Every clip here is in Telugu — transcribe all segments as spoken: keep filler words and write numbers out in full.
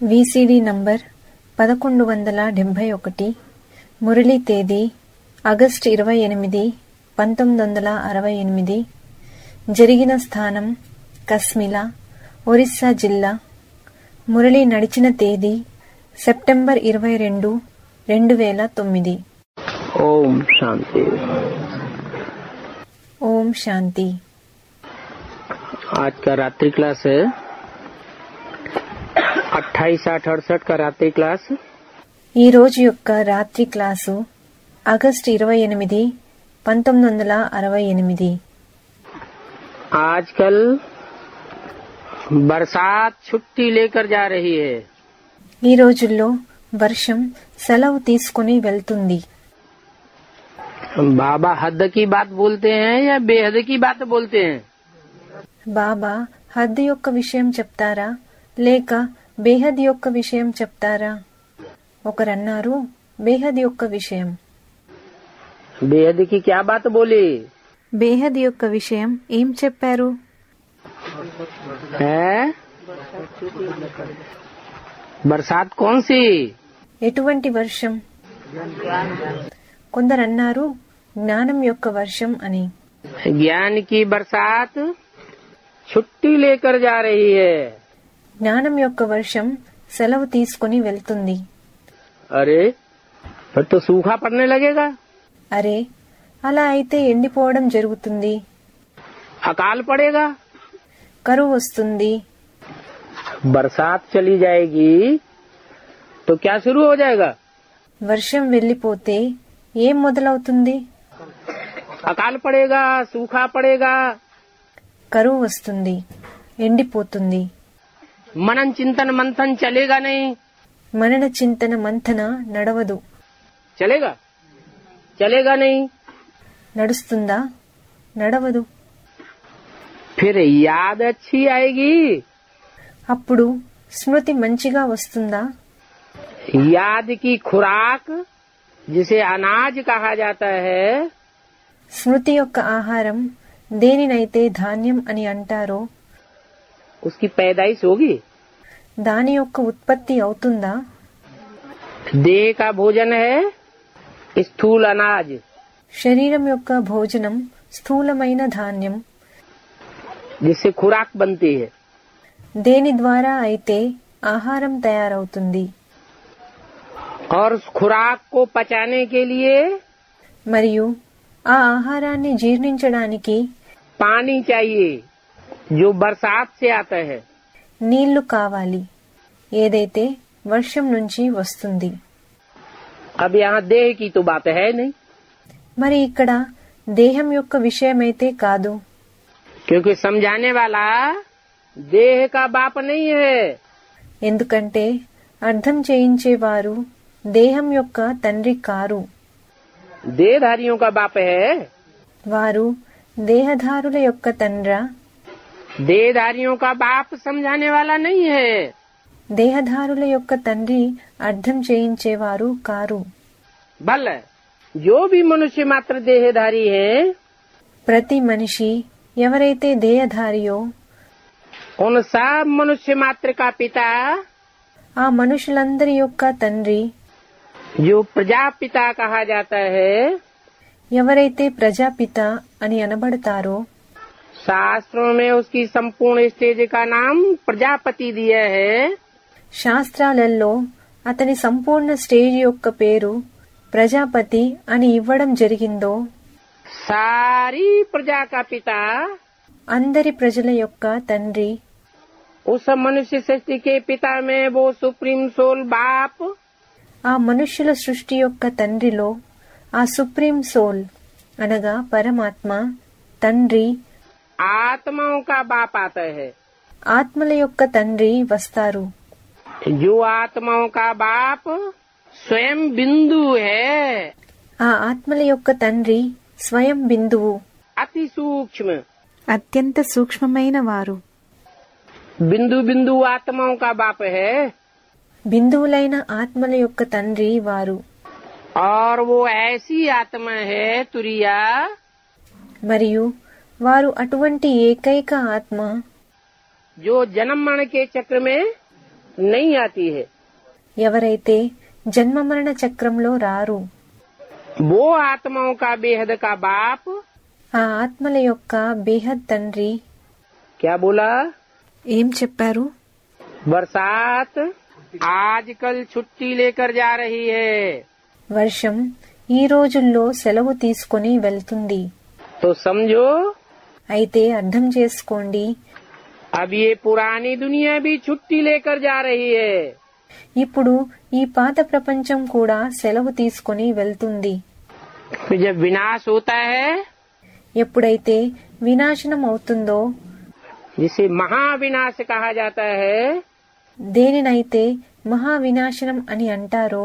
వీసీడీ నంబర్ పదకొండు వందల డెబ్బై ఒకటి, మురళీ తేదీ ఆగస్టు ఇరవై ఎనిమిది పంతొమ్మిది వందల అరవై ఎనిమిది. జరిగిన స్థానం కస్మిలా, ఒరిస్సా జిల్లా. మురళి నడిచిన తేదీ సెప్టెంబర్ ఇరవై రెండు రెండు వేల తొమ్మిది. ఓం శాంతి. ఓం శాంతి. आज का रात्रि क्लास है अट्ठाईस आठ अड़सठ का रात्रि क्लास. ఈ రోజు యొక్క రాత్రి క్లాసు ఆగస్టు ఇరవై ఎనిమిది పంతొమ్మిది వందల అరవై ఎనిమిది. आजकल बरसात छुट्टी लेकर जा रही है. ఈ రోజుల్లో వర్షం సెలవు తీసుకుని వెళ్తుంది. बाबा हद की बात बोलते हैं या बेहद की बात बोलते हैं? బాబా హద్దు యొక్క విషయం చెప్తారా లేక బేహద్ యొక్క విషయం చెప్తారా? ఒకరన్నారు బేహద్ యొక్క విషయం. बेहद की क्या बात बोली? బేహద్ యొక్క విషయం ఏం చెప్పారు? है बरसात कौन सी? ఎటువంటి వర్షం? కొందరన్నారు జ్ఞానం యొక్క వర్షం అని. ज्ञान की बरसात छुट्टी लेकर जा रही है. జ్ఞానం యొక్క వర్షం సెలవు తీసుకుని వెళ్తుంది. अरे फिर तो सूखा पड़ने लगेगा. అరే అలా అయితే ఎండిపోవడం జరుగుతుంది. अकाल पड़ेगा. కరువు వస్తుంది. बरसात चली जाएगी तो क्या शुरू हो जाएगा? వర్షం వెళ్లిపోతే ఏం మొదలవుతుంది? अकाल पड़ेगा, सूखा पड़ेगा. కరువు వస్తుంది, ఎండిపోతుంది. मनन चिंतन मंथन चलेगा नहीं. మనన చింతన మంథన నడవదు. चलेगा चलेगा नहीं. నడుస్తుందా? నడవదు. फिर याद अच्छी आएगी. అప్పుడు స్మృతి మంచిగా వస్తుందా? याद की खुराक जिसे अनाज कहा जाता है, స్మృతి యొక్క ఆహారం దేనినైతే ధాన్యం అని అంటారో उसकी पैदाइश होगी. దాని యొక్క ఉత్పత్తి అవుతుందా? देह का भोजन है स्थूल अनाज. శరీరం యొక్క భోజనం స్థూలమైన ధాన్యం. जिससे खुराक बनती है. దేని ద్వారా అయితే ఆహారం తయారవుతుంది. और उस खुराक को पचाने के लिए మరియు ఆ ఆహారాన్ని జీర్ణించడానికి पानी चाहिए जो बरसात से आता है. నీళ్లు కావాలి, ఏదైతే వర్షం నుంచి వస్తుంది. अब यहाँ देह की तो बात है नहीं, మరి ఇక్కడ దేహం యొక్క విషయమైతే కాదు. क्योंकि समझाने वाला देह का बाप नहीं है. ఎందుకంటే అర్థం చేయించేవారు దేహం యొక్క తండ్రి కారు. देहधारियों का बाप है. వారు దేహధారుల యొక్క తండ్ర. देहधारियों का बाप समझाने वाला नहीं है. దేహధారుల యొక్క తండ్రి అర్థం చేయించేవారు కారు. भल जो भी मनुष्य मात्र देहधारी है, ప్రతి మనిషి ఎవరైతే దేహధారియో उन सब मनुष्य मात्र का पिता ఆ మనుషులందరి యొక్క తండ్రి, जो प्रजापिता कहा जाता है, ఎవరైతే ప్రజాపిత అని అనబడతారో शास्त्रों में उसकी संपूर्ण स्टेज का नाम प्रजापति दिया है. శాస్త్రాలలో అతని సంపూర్ణ స్టేజ్ యొక్క పేరు ప్రజాపతి అని ఇవ్వడం జరిగిందో, सारी प्रजा का पिता అందరి ప్రజల యొక్క తండ్రి, उस मनुष्य सृष्टि के पिता में वो सुप्रीम सोल बाप ఆ మనుష్యుల సృష్టి యొక్క తండ్రిలో ఆ సుప్రీం సోల్ అనగా పరమాత్మ తండ్రి, आत्माओं का बाप आता है. ఆత్మల యొక్క తండ్రి వస్తారు. जो आत्माओं का बाप स्वयं बिंदु है, ఆ ఆత్మల యొక్క తండ్రి స్వయం బిందువు, अति सूक्ष्म. అత్యంత సూక్ష్మమైన వారు. बिंदु बिंदु आत्माओं का बाप है. బిందువులైన ఆత్మల యొక్క తండ్రి వారు. और वो ऐसी आत्मा है तुरिया, మరియు వారు అటువంటి ఏకైక ఆత్మ जो जन्म मरण के चक्र में नहीं आती है। ఎవరైతే జన్మ మరణ చక్రంలో రారు, वो आत्माओं का बेहद का बाप ఆ ఆత్మల యొక్క బేహద్ తండ్రి क्या बोला? ఏం చెప్పారు? बरसात आजकल छुट्टी लेकर जा रही है, వర్షం ఈ రోజుల్లో సెలవు తీసుకొని వెళ్తుంది. तो समझो అయితే అర్థం చేసుకోండి, अब ये पुरानी दुनिया भी छुट्टी लेकर जा रही है। ఇప్పుడు ఈ పాత ప్రపంచం కూడా సెలవు తీసుకొని వెళ్తుంది. जब विनाश होता है, ఎప్పుడైతే వినాశనం అవుతుందో, जिसे महाविनाश कहा जाता है, దేనినైతే మహావినాశనం అని అంటారో,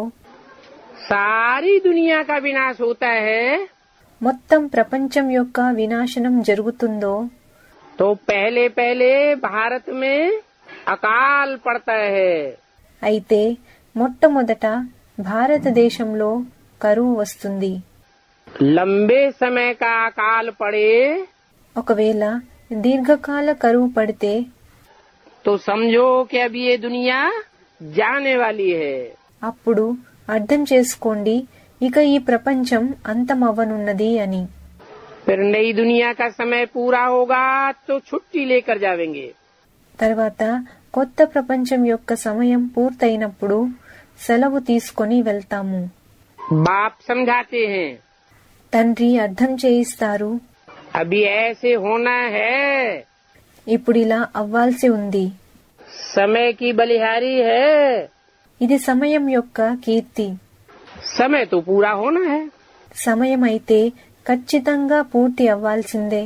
सारी दुनिया का विनाश होता है, మొత్తం ప్రపంచం యొక్క వినాశనం జరుగుతుందో, तो पहले पहले भारत में अकाल पड़ता है। అయితే మొట్టమొదట భారతదేశంలో కరువు వస్తుంది. लंबे समय का अकाल पड़े ఒకవేళ దీర్ఘకాల కరువు పడితే तो समझो कि अब ये दुनिया जाने वाली है। అప్పుడు అర్థం చేసుకోండి, ఇక ఈ ప్రపంచం అంతమవ్వనున్నది అని. फिर नई दुनिया का समय पूरा होगा तो छुट्टी लेकर जावेंगे। తర్వాత కొత్త ప్రపంచం యొక్క సమయం పూర్తయినప్పుడు సెలవు తీసుకొని వెళ్తాము. बाप समझाते हैं, తండ్రి అర్థం చేయిస్తారు, अभी ऐसे होना है, ఇప్పుడిలా అవ్వాల్సి ఉంది, समय की बलिहारी है, ఇది సమయం యొక్క కీర్తి. समय तो पूरा होना है। సమయం అయితే ఖచ్చితంగా పూర్తి అవ్వాల్సిందే.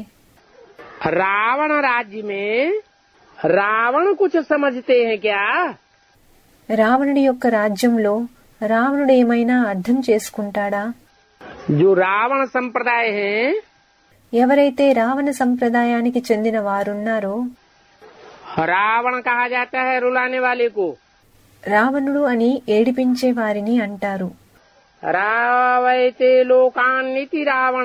रावण राज्य में रावण कुछ समझते हैं क्या? రావణుడి యొక్క రాజ్యంలో రావణుడు ఏమైనా అర్థం చేసుకుంటాడా? जो रावण संप्रदाय है, ఎవరైతే రావణ సంప్రదాయానికి చెందిన వారున్నారో, रावण कहा जाता है रुलाने वाले को। రావణుడు అని ఏడిపించే వారిని అంటారు. रावैते लोकान्निति रावण,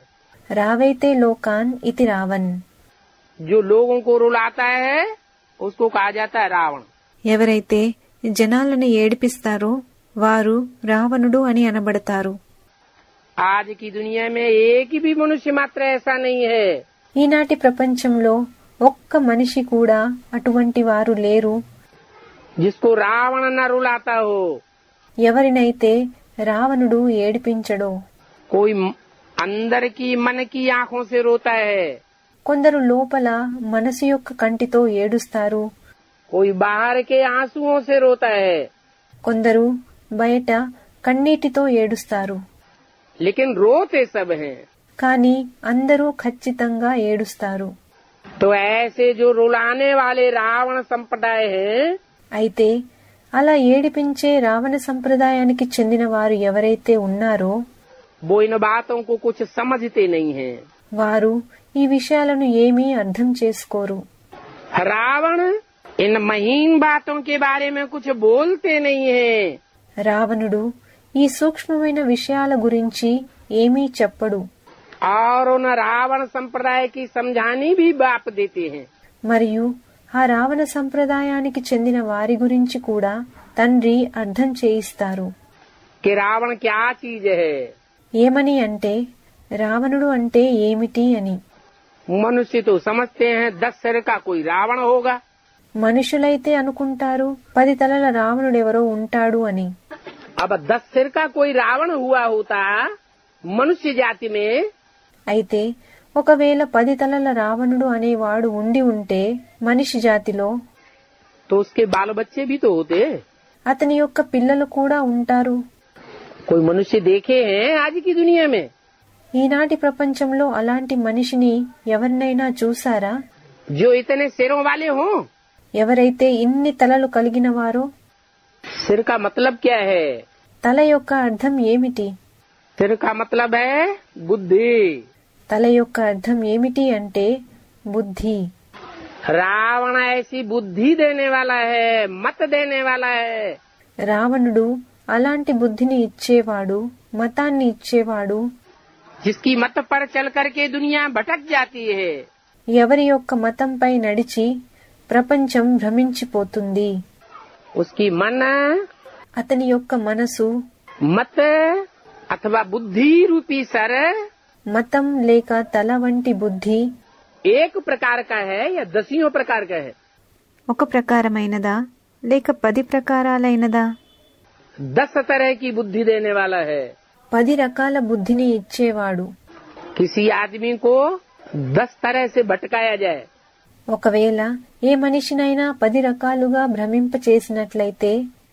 రావైతే లోకాన్ ఇతి రావణ్. जो लोगों को रुलाता है उसको कहा जाता है रावण। ఎవరైతే జనాలను ఏడిపిస్తారో వారు రావణుడు అని అనబడతారు. आज की दुनिया में एक भी मनुष्य मात्र ऐसा नहीं है ఈనాటి ప్రపంచంలో ఒక్క మనిషి కూడా అటువంటి వారు లేరు, जिसको रावण न रुलाता हो। ఎవరినైతే రావణుడు ఏడిపించడో. कोई अंदर की मन की आंखों से रोता है, కొందరు లోపల మనసు యొక్క కంటితో ఏడుస్తారు, कोई बाहर के आंसुओं से रोता है, కొందరు బయట కన్నీటితో ఏడుస్తారు. लेकिन रोते सब हैं। కానీ అందరూ ఖచ్చితంగా ఏడుస్తారు. तो ऐसे जो रुलाने वाले रावण संप्रदाय हैं, అయితే అలా ఏడిపించే రావణ సంప్రదాయానికి చెందిన వారు ఎవరైతే ఉన్నారో वो इन बातों को कुछ समझते नहीं हैं। వారు ఈ విషయాలను ఏమీ అర్థం చేసుకోరు. रावण इन महीन बातों के बारे में कुछ बोलते नहीं हैं। రావణుడు ఈ సూక్ష్మమైన విషయాల గురించి ఏమీ చెప్పడు. और उन रावण संप्रदाय की समझानी भी बाप देते हैं। మరియు ఆ రావణ సంప్రదాయానికి చెందిన వారి గురించి కూడా తండ్రి అర్థం చేయిస్తారు. कि रावण क्या चीज है। ఏమని అంటే రావణుడు అంటే ఏమిటి అని. मनुष्य तो समझते हैं दस सिर का कोई रावण होगा। మనుషులైతే అనుకుంటారు పది తలల రావణుడెవరో ఉంటాడు అని. अब दस सिर का कोई रावण हुआ होता मनुष्य जाति में, అయితే ఒకవేళ పది తలల రావణుడు అనేవాడు ఉండి ఉంటే మనిషి జాతిలో, तो उसके बाल बच्चे भी तो होते। అతని యొక్క పిల్లలు కూడా ఉంటారు. कोई मनुष्य देखे हैं आज की दुनिया में? ఈనాటి ప్రపంచంలో అలాంటి మనిషిని ఎవరినైనా చూసారా? जो इतने सिरों वाले हों। ఎవరైతే ఇన్ని తలలు కలిగిన వారో. सिर का मतलब क्या है? తల యొక్క అర్థం ఏమిటి? सिर का मतलब है बुद्धि। తల యొక్క అర్థం ఏమిటి అంటే బుద్ధి. रावण ऐसी बुद्धि देने वाला है, मत देने वाला है। రావణుడు అలాంటి బుద్ధిని ఇచ్చేవాడు, మతాన్ని ఇచ్చేవాడు, जिसकी मत पर चल करके दुनिया भटक जाती है। ఎవరి యొక్క మతంపై నడిచి ప్రపంచం భ్రమించిపోతుంది. उसकी मन అతని యొక్క మనసు मत अथवा बुद्धि रूपी सर మతం లేక తల వంటి బుద్ధి एक प्रकार का है या दसियों प्रकार का है? ఒక ప్రకారమైనదా లేక పది ప్రకారాలైనదా? दस तरह की बुद्धि देने वाला है। పది రకాల బుద్ధిని ఇచ్చేవాడు. किसी आदमी को दस तरह से भटकाया जाए, ఒకవేళ ఏ మనిషినైనా పది రకాలుగా భ్రమింప చేసినట్లయితే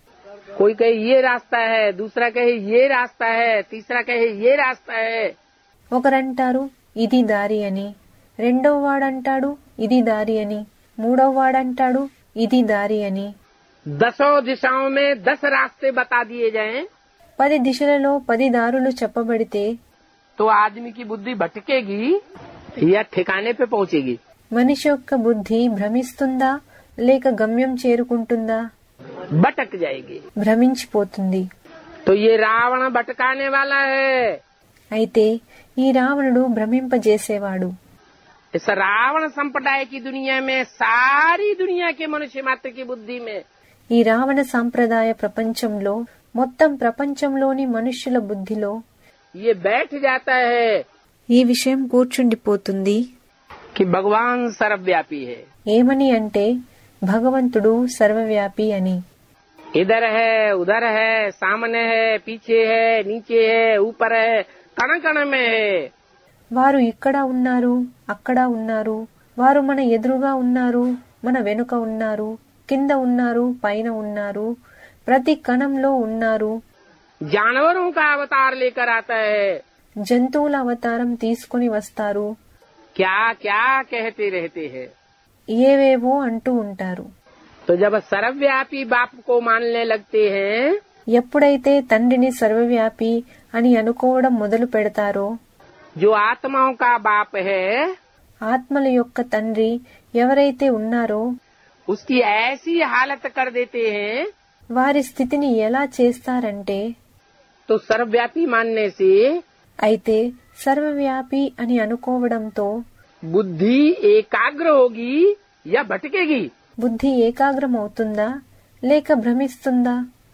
कोई कहे ये रास्ता है, दूसरा कहे ये रास्ता है, तीसरा कहे ये रास्ता है, ఒకరంటారు ఇది దారి అని, రెండో వాడంటాడు ఇది దారి అని, మూడో వాడంటాడు ఇది దారి అని. दसों दिशाओं में दस रास्ते बता दिए जाएं, పది దిశలలో పది దారులు చెప్పబడితే तो आदमी की बुद्धि भटकेगी या ठिकाने पे पहुंचेगी? మనిషి యొక్క బుద్ధి భ్రమిస్తుందా లేక గమ్యం చేరుకుంటుందా? भटक जाएगी। భ్రమించిపోతుంది. तो ये रावण भटकाने वाला है। అయితే ఈ రావణుడు భ్రమింపజేసేవాడు. इस रावण संप्रदाय की दुनिया में सारी दुनिया के मनुष्य मात्र की बुद्धि में ఈ రావణ సాంప్రదాయ ప్రపంచంలో మొత్తం ప్రపంచంలోని మనుష్యుల బుద్ధిలో ये बैठ जाता है ఈ విషయం కూర్చుండిపోతుంది. कि भगवान सर्वव्यापी है। ఏమని అంటే భగవంతుడు సర్వవ్యాపి అని. इधर है, उधर है, सामने है, पीछे है, नीचे है, ऊपर है, कण कण में है। వారు ఇక్కడ ఉన్నారు, అక్కడ ఉన్నారు, వారు మన ఎదురుగా ఉన్నారు, మన వెనుక ఉన్నారు, కింద ఉన్నారు, పైన ఉన్నారు, ప్రతి కణంలో ఉన్నారు. जानवरों का अवतार लेकर आता है, జంతువుల అవతారం తీసుకుని వస్తారు. क्या क्या कहते रहते हैं। ఏవేవో అంటూ ఉంటారు. तो जब सर्वव्यापी बाप को मानने लगते हैं, ఎప్పుడైతే తండ్రిని సర్వవ్యాపి అని అనుకోవడం మొదలు పెడతారో, जो आत्माओं का बाप है, ఆత్మల యొక్క తండ్రి ఎవరైతే ఉన్నారో उसकी ऐसी हालत कर देते हैं, వారి స్థితిని ఎలా చేస్తారంటే, तो सर्वव्यापी मानने से అయితే సర్వవ్యాపి అని అనుకోవడంతో बुद्धि एकाग्र होगी या भटकेगी? బుద్ధి ఏకాగ్రమవుతుందా లేక భ్రమిస్తుందా?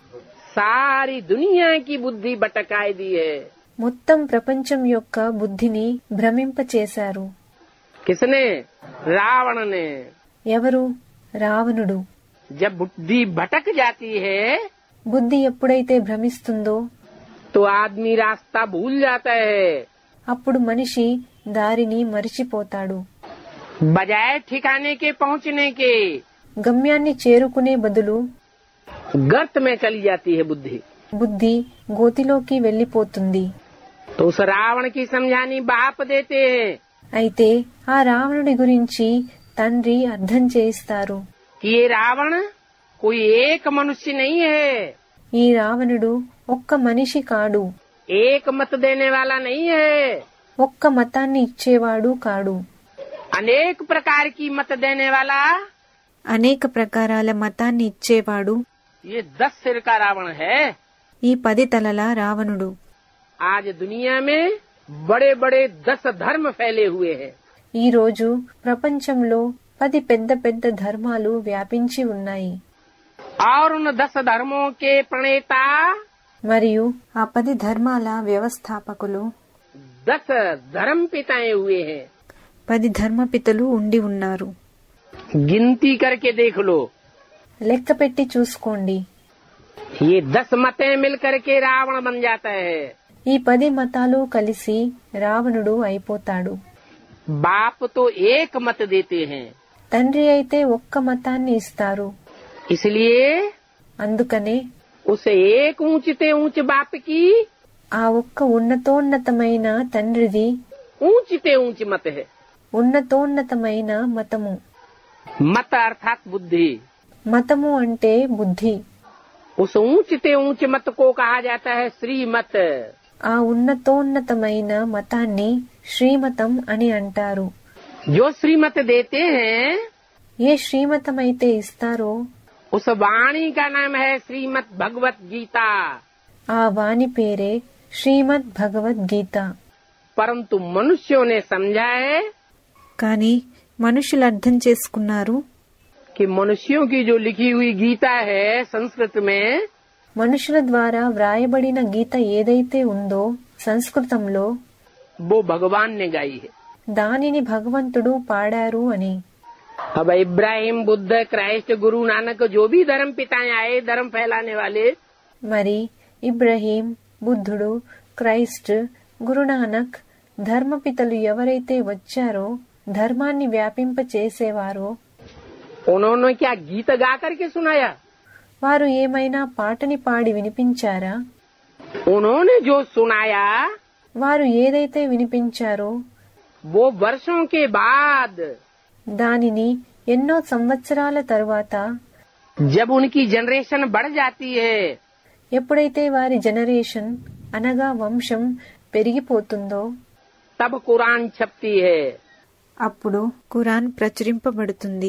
सारी दुनिया की बुद्धि भटकाई दी है। మొత్తం ప్రపంచం యొక్క బుద్ధిని భ్రమింపచేశారు. किसने? रावण ने। ఎవరు? రావణుడు. जब बुद्धि भटक जाती है బుద్ధి ఎప్పుడైతే భ్రమిస్తుందో तो आदमी रास्ता भूल जाता है, అప్పుడు మనిషి దారిని మరిచిపోతాడు. बजाय ठिकाने के पहुंचने के గమ్యాన్ని చేరుకునే బదులు गर्त में चली जाती है बुद्धि। బుద్ధి గోతిలోకి వెళ్లిపోతుంది. तो उस रावण की समझानी बाप देते हैं అయితే ఆ రావణుడి గురించి తండ్రి అర్థం చేయిస్తారు. कि ये रावण कोई एक मनुष्य नहीं है, ఈ రావణుడు ఒక్క మనిషి కాడు, एक मत देने वाला नहीं है, ఒక్క మతాన్ని ఇచ్చేవాడు కాడు, अनेक प्रकार की मत देने वाला అనేక ప్రకారాల మతాన్ని ఇచ్చేవాడు ये दस सिर का रावण है। ఈ పది తలల రావణుడు. आज दुनिया में बड़े बड़े दस धर्म फैले हुए हैं। ఈ రోజు ప్రపంచంలో పది పెద్ద పెద్ద ధర్మాలు వ్యాపించి ఉన్నాయి. और उन दस धर्मों के प्रणेता మరియు ఆ పది ధర్మాల వ్యవస్థాపకులు दस धर्म पिताएं हुए हैं। పది ధర్మపితలు ఉండి ఉన్నారు. गिनती करके देख लो, లెక్క పెట్టి చూసుకోండి. ये दस मतें मिल करके रावण बन जाता है। ఈ పది మతాలు కలిసి రావణుడు అయిపోతాడు. बाप तो एक मत देते हैं, తండ్రి అయితే ఒక్క మతాన్ని ఇస్తారు. इसलिए అందుకనే उस एक ऊंचते ऊंच बाप की ఆ ఒక్క ఉన్నతోన్నతమైన తండ్రిది ऊंचते ऊंच मत है। ఉన్నతోన్నతమైన మతము. मत अर्थात बुद्धि। మతము అంటే బుద్ధి. उस ऊंचते ऊंच मत को कहा जाता है श्रीमत। ఆ ఉన్నతోన్నతమైన మతాన్ని శ్రీమతం అని అంటారు. जो श्रीमत देते हैं ఏ శ్రీమతం అయితే ఇస్తారో उस वाणी का नाम है श्रीमद भगवत गीता। ఆ వాణి పేరే శ్రీమద్ భగవద్గీత. परंतु मनुष्यों ने समझा है కానీ మనుషులు అర్థం చేసుకున్నారు कि मनुष्यों की जो लिखी हुई गीता है संस्कृत में, మనుషుల ద్వారా వ్రాయబడిన గీత ఏదైతే ఉందో సంస్కృతంలో वो भगवान ने गाई है। దానిని భగవంతుడు పాడారు అని. अब इब्राहिम, बुद्ध, क्राइस्ट, गुरु नानक जो भी धर्म पिताएं आए धर्म फैलाने वाले, మరి ఇబ్రహీం, బుద్ధుడు, క్రైస్ట్, గురునానక్ ధర్మపితలు ఎవరైతే వచ్చారో ధర్మాన్ని వ్యాపింప చేసేవారో उन्होंने क्या गीत गा करके सुनाया? వారు ఏమైనా పాటని పాడి వినిపించారా? उन्होंने जो सुनाया వారు ఏదైతే వినిపించారో वो वर्षों के बाद, దానిని ఎన్నో సంవత్సరాల తరువాత जब उनकी जनरेशन बढ़ जाती है, ఎప్పుడైతే వారి జనరేషన్ అనగా వంశం పెరిగిపోతుందో तब कुरान छपती है, అప్పుడు ఖురాన్ ప్రచురింపబడుతుంది,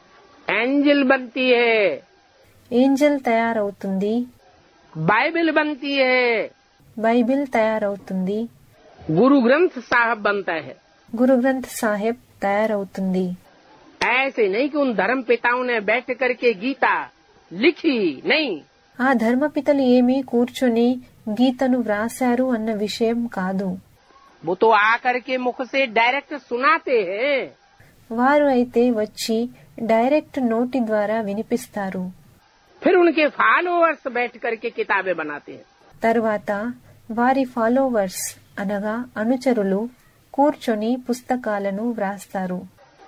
एंजल बनती है, ఏంజల్ తయారవుతుంది, बाइबल बनती है, బైబిల్ తయారవుతుంది, गुरु ग्रंथ साहब बनता है। గురు గ్రంథ్ సాహెబ్ తయారవుతుంది. ऐसे नहीं कि उन धर्म पिताओं ने बैठ करके गीता लिखी, नहीं। ఆ ధర్మపితలు ఏమీ కూర్చొని గీతను వ్రాశారు అన్న విషయం కాదు. वो तो आकर के मुख से डायरेक्ट सुनाते हैं। వారు అయితే వచ్చి డైరెక్ట్ నోటి ద్వారా వినిపిస్తారు. फिर उनके फॉलोअर्स बैठ करके किताबें बनाते हैं। తర్వాత వారి ఫాలోవర్స్ అనగా అనుచరులు కూర్చొని పుస్తకాలను వ్రాస్తారు.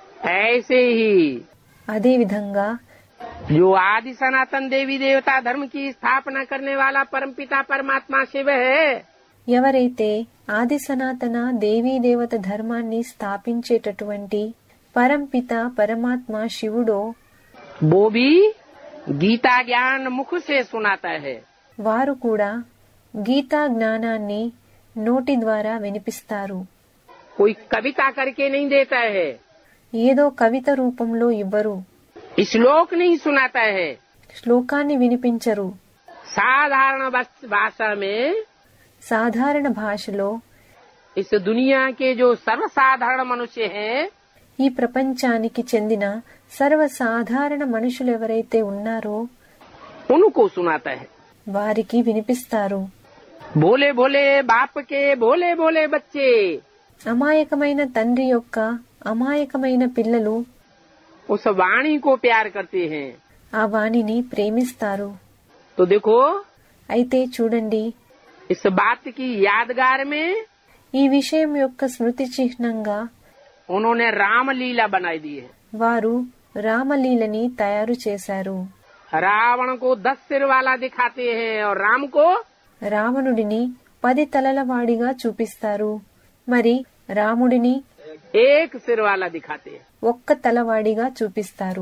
ऐसे ही అదే విధంగా जो आदि सनातन देवी देवता धर्म की स्थापना करने वाला परमपिता परमात्मा शिव है, ఎవరైతే ఆది సనాతన దేవీ దేవత ధర్మాన్ని స్థాపించేటటువంటి పరంపిత పరమాత్మ శివుడో वो भी गीता ज्ञान मुख से सुनाता है। వారు కూడా గీతా జ్ఞానాన్ని నోటి ద్వారా వినిపిస్తారు. कोई कविता करके नहीं देता है, ఏదో కవిత రూపంలో ఇవ్వరు, श्लोक नहीं सुनाता है। శ్లోకాన్ని వినిపించరు. साधारण बस- भाषा में సాధారణ భాషలో इस दुनिया के जो सर्वसाधारण मनुष्य हैं, ఈ ప్రపంచానికి చెందిన సర్వసాధారణ మనుషులు ఎవరైతే ఉన్నారో उनको सुनाता है। వారికి వినిపిస్తారు. भोले भोले बाप के भोले भोले बच्चे అమాయకమైన తండ్రి యొక్క అమాయకమైన పిల్లలు उस वाणी को प्यार करते हैं। ఆ వాణిని ప్రేమిస్తారు. तो देखो, అయితే చూడండి, इस बात की यादगार में ఈ విషయం యొక్క స్మృతి చిహ్నంగా उन्होंने रामलीला बनाई दी है। వారు రామలీలని తయారు చేశారు. रावण को दस सिर वाला दिखाते हैं और राम को రావణుడిని పది తలల వాడిగా చూపిస్తారు, మరి రాముడిని एक सिर वाला दिखाते हैं। ఒక్క తలవాడిగా చూపిస్తారు.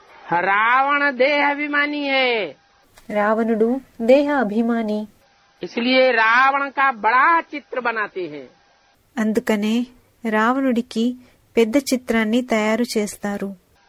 रावण देह अभिमानी है, రావణుడు దేహ అభిమాని, इसलिए रावण का बड़ा चित्र बनाते हैं। అందుకనే రావణుడికి పెద్ద చిత్రాన్ని తయారు చేస్తారు.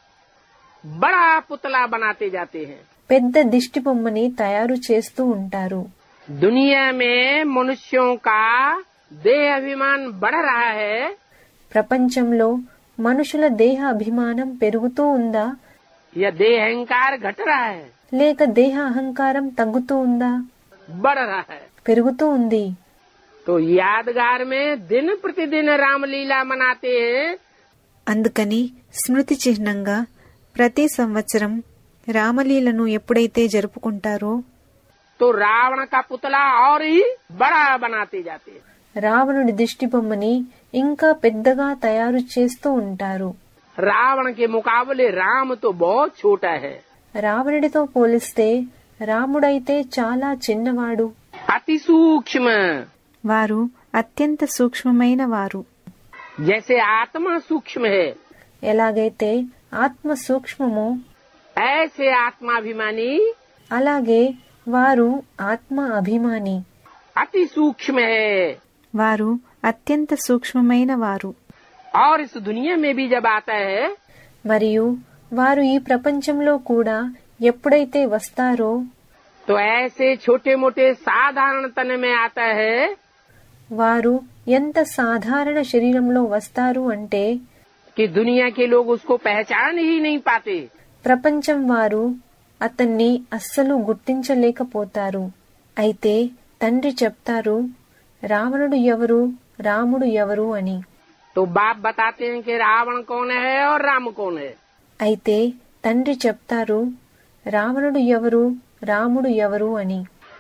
बड़ा पुतला बनाते जाते हैं। పెద్ద దిష్టి బొమ్మని తయారు చేస్తూ ఉంటారు. दुनिया में मनुष्यों का देह अभिमान बढ़ रहा है, ప్రపంచంలో మనుషుల దేహ అభిమానం పెరుగుతూ ఉందా या देह अहंकार घट रहा है? లేక దేహ అహంకారం తగ్గుతూ ఉందా? बढ़ रहा है। పెరుగుతూ ఉంది. तो यादगार में दिन प्रतिदिन रामलीला मनाते हैं। అందుకని స్మృతి చిహ్నంగా ప్రతి సంవత్సరం రామలీలను ఎప్పుడైతే జరుపుకుంటారో तो रावण का पुतला और ही बड़ा बनाते जाते हैं। రావణుడి దిష్టి బొమ్మని ఇంకా పెద్దగా తయారు చేస్తూ ఉంటారు. रावण के मुकाबले राम तो बहुत छोटा है, రావణుడితో పోలిస్తే రాముడైతే చాలా చిన్నవాడు. अति सूक्ष्म। వారు అత్యంత సూక్ష్మమైన వారు. जैसे आत्मा सूक्ष्म है, ఎలాగైతే ఆత్మ సూక్ష్మమో ऐसे आत्माभिमानी అలాగే వారు ఆత్మ అభిమాని. अति सूक्ष्म है। వారు అత్యంత సూక్ష్మమైన వారు. और इस दुनिया में भी जब आता है మరియు వారు ఈ ప్రపంచంలో కూడా ఎప్పుడైతే వస్తారో तो ऐसे छोटे मोटे साधारण तन में आता है వారు ఎంత సాధారణ శరీరంలో వస్తారు అంటే कि दुनिया के लोग उसको पहचान ही नहीं पाते। ప్రపంచం వారు అతన్ని అస్సలు గుర్తించలేకపోతారు. అయితే తండ్రి చెప్తారు, రావణుడు ఎవరు, రాముడు ఎవరు అని. तो बाप बताते हैं कि रावण कौन है और राम कौन है. అయితే తండ్రి చెప్తారు, రావణుడు ఎవరు, రాముడు ఎవరు అని.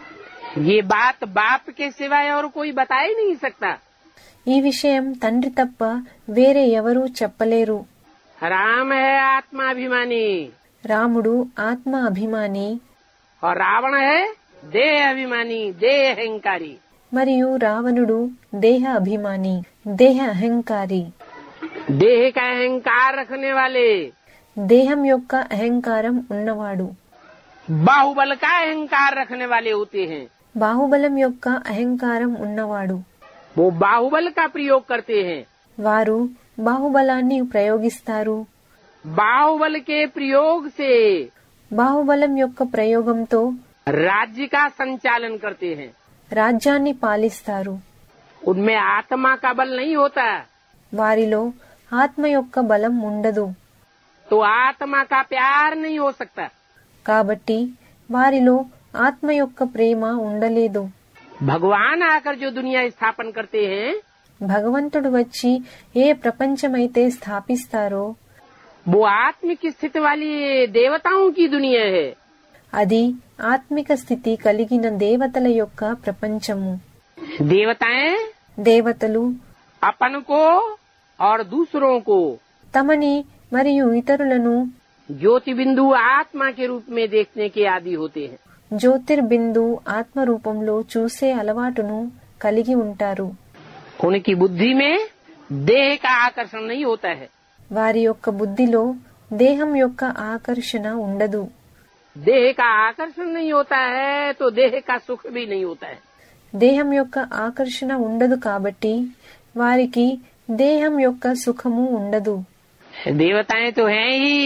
ये बात बाप के सिवाय और कोई बता ही नहीं सकता. ఈ విషయం తండ్రి తప్ప వేరే ఎవరూ చెప్పలేరు. राम है आत्माभिमानी రాముడు ఆత్మ అభిమాని, और रावण है देह अभिमानी, देह अहंकारी. మరియు రావణుడు దేహ అభిమాని, దేహ అహంకారి. देह का अहंकार रखने वाले దేహం యొక్క అహంకారం ఉన్నవాడు, बाहुबल का अहंकार रखने वाले होते हैं. బాహుబలం యొక్క అహంకారం ఉన్నవాడు. वो बाहुबल का प्रयोग करते हैं. వారు బాహుబలాన్ని ప్రయోగిస్తారు. बाहुबल के प्रयोग से బాహుబలం యొక్క ప్రయోగంతో राज्य का संचालन करते हैं. రాజ్యాన్ని పాలిస్తారు. उनमें आत्मा का बल नहीं होता, వారిలో ఆత్మ యొక్క బలం ఉండదు. तो आत्मा का प्यार नहीं हो सकता. కాబట్టి వారిలో ఆత్మ యొక్క ప్రేమ ఉండలేదు. भगवान आकर जो दुनिया स्थापन करते हैं, భగవంతుడు వచ్చి ఏ ప్రపంచమైతే స్థాపిస్తారో वो आत्मिक स्थिति वाली देवताओं की दुनिया है. అది ఆత్మిక స్థితి కలిగిన దేవతల యొక్క ప్రపంచము. देवताएं దేవతలు अपन को और दूसरों को తమని మరియు ఇతరులను ज्योति बिंदु आत्मा के रूप में देखने के आदी होते हैं. జ్యోతిర్బిందు ఆత్మ రూపంలో చూసే అలవాటును కలిగి ఉంటారు. उनकी बुद्धि में देह का आकर्षण नहीं होता है. వారి యొక్క బుద్ధిలో దేహం యొక్క ఆకర్షణ ఉండదు. देह का आकर्षण नहीं होता है तो देह का सुख भी नहीं होता है. దేహం యొక్క ఆకర్షణ ఉండదు కాబట్టి వారికి దేహం యొక్క సుఖము ఉండదు. देवताएं तो हैं ही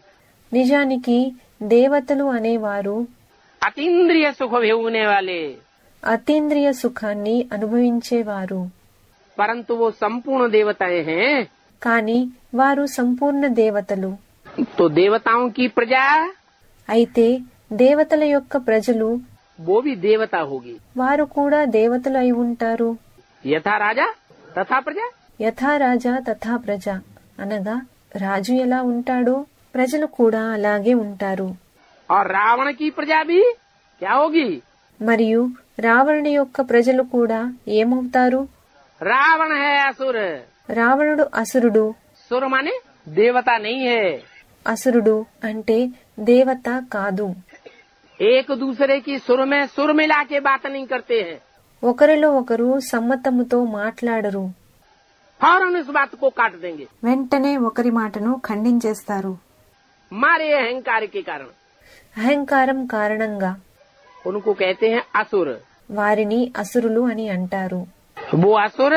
నిజానికి దేవతలు అనేవారు अतीन्द्रिय सुख भोगने वाले, అతీంద్రియ సుఖాన్ని అనుభవించేవారు. परंतु वो संपूर्ण देवताएं हैं. కాని వారు సంపూర్ణ దేవతలు. तो देवताओं की प्रजा అయితే దేవతల యొక్క ప్రజలు वो भी देवता होगी. వారు కూడా దేవతలు అయి ఉంటారు. यथा राजा तथा प्रजा. యథా రాజా తథా ప్రజ అనగా రాజు ఎలా ఉంటాడో ప్రజలు కూడా అలాగే ఉంటారు. और रावण की प्रजा भी क्या होगी? మరియు రావణుని యొక్క ప్రజలు కూడా ఏమవుతారు? रावण है असुर. రావణుడు అసురుడు. सुर माने देवता नहीं है. అసురుడు అంటే దేవత కాదు. एक दूसरे की सुर में सुर मिला के बात नहीं करते हैं. ఒకరిలో ఒకరు సమ్మతముతో మాట్లాడరు. फौरन इस बात को काट देंगे వెంటనే ఒకరి మాటను ఖండించేస్తారు. मारे अहंकार के कारण. అహంకారం కారణంగా उनको कहते हैं असुर. వారిని అసురులు అని అంటారు. वो असुर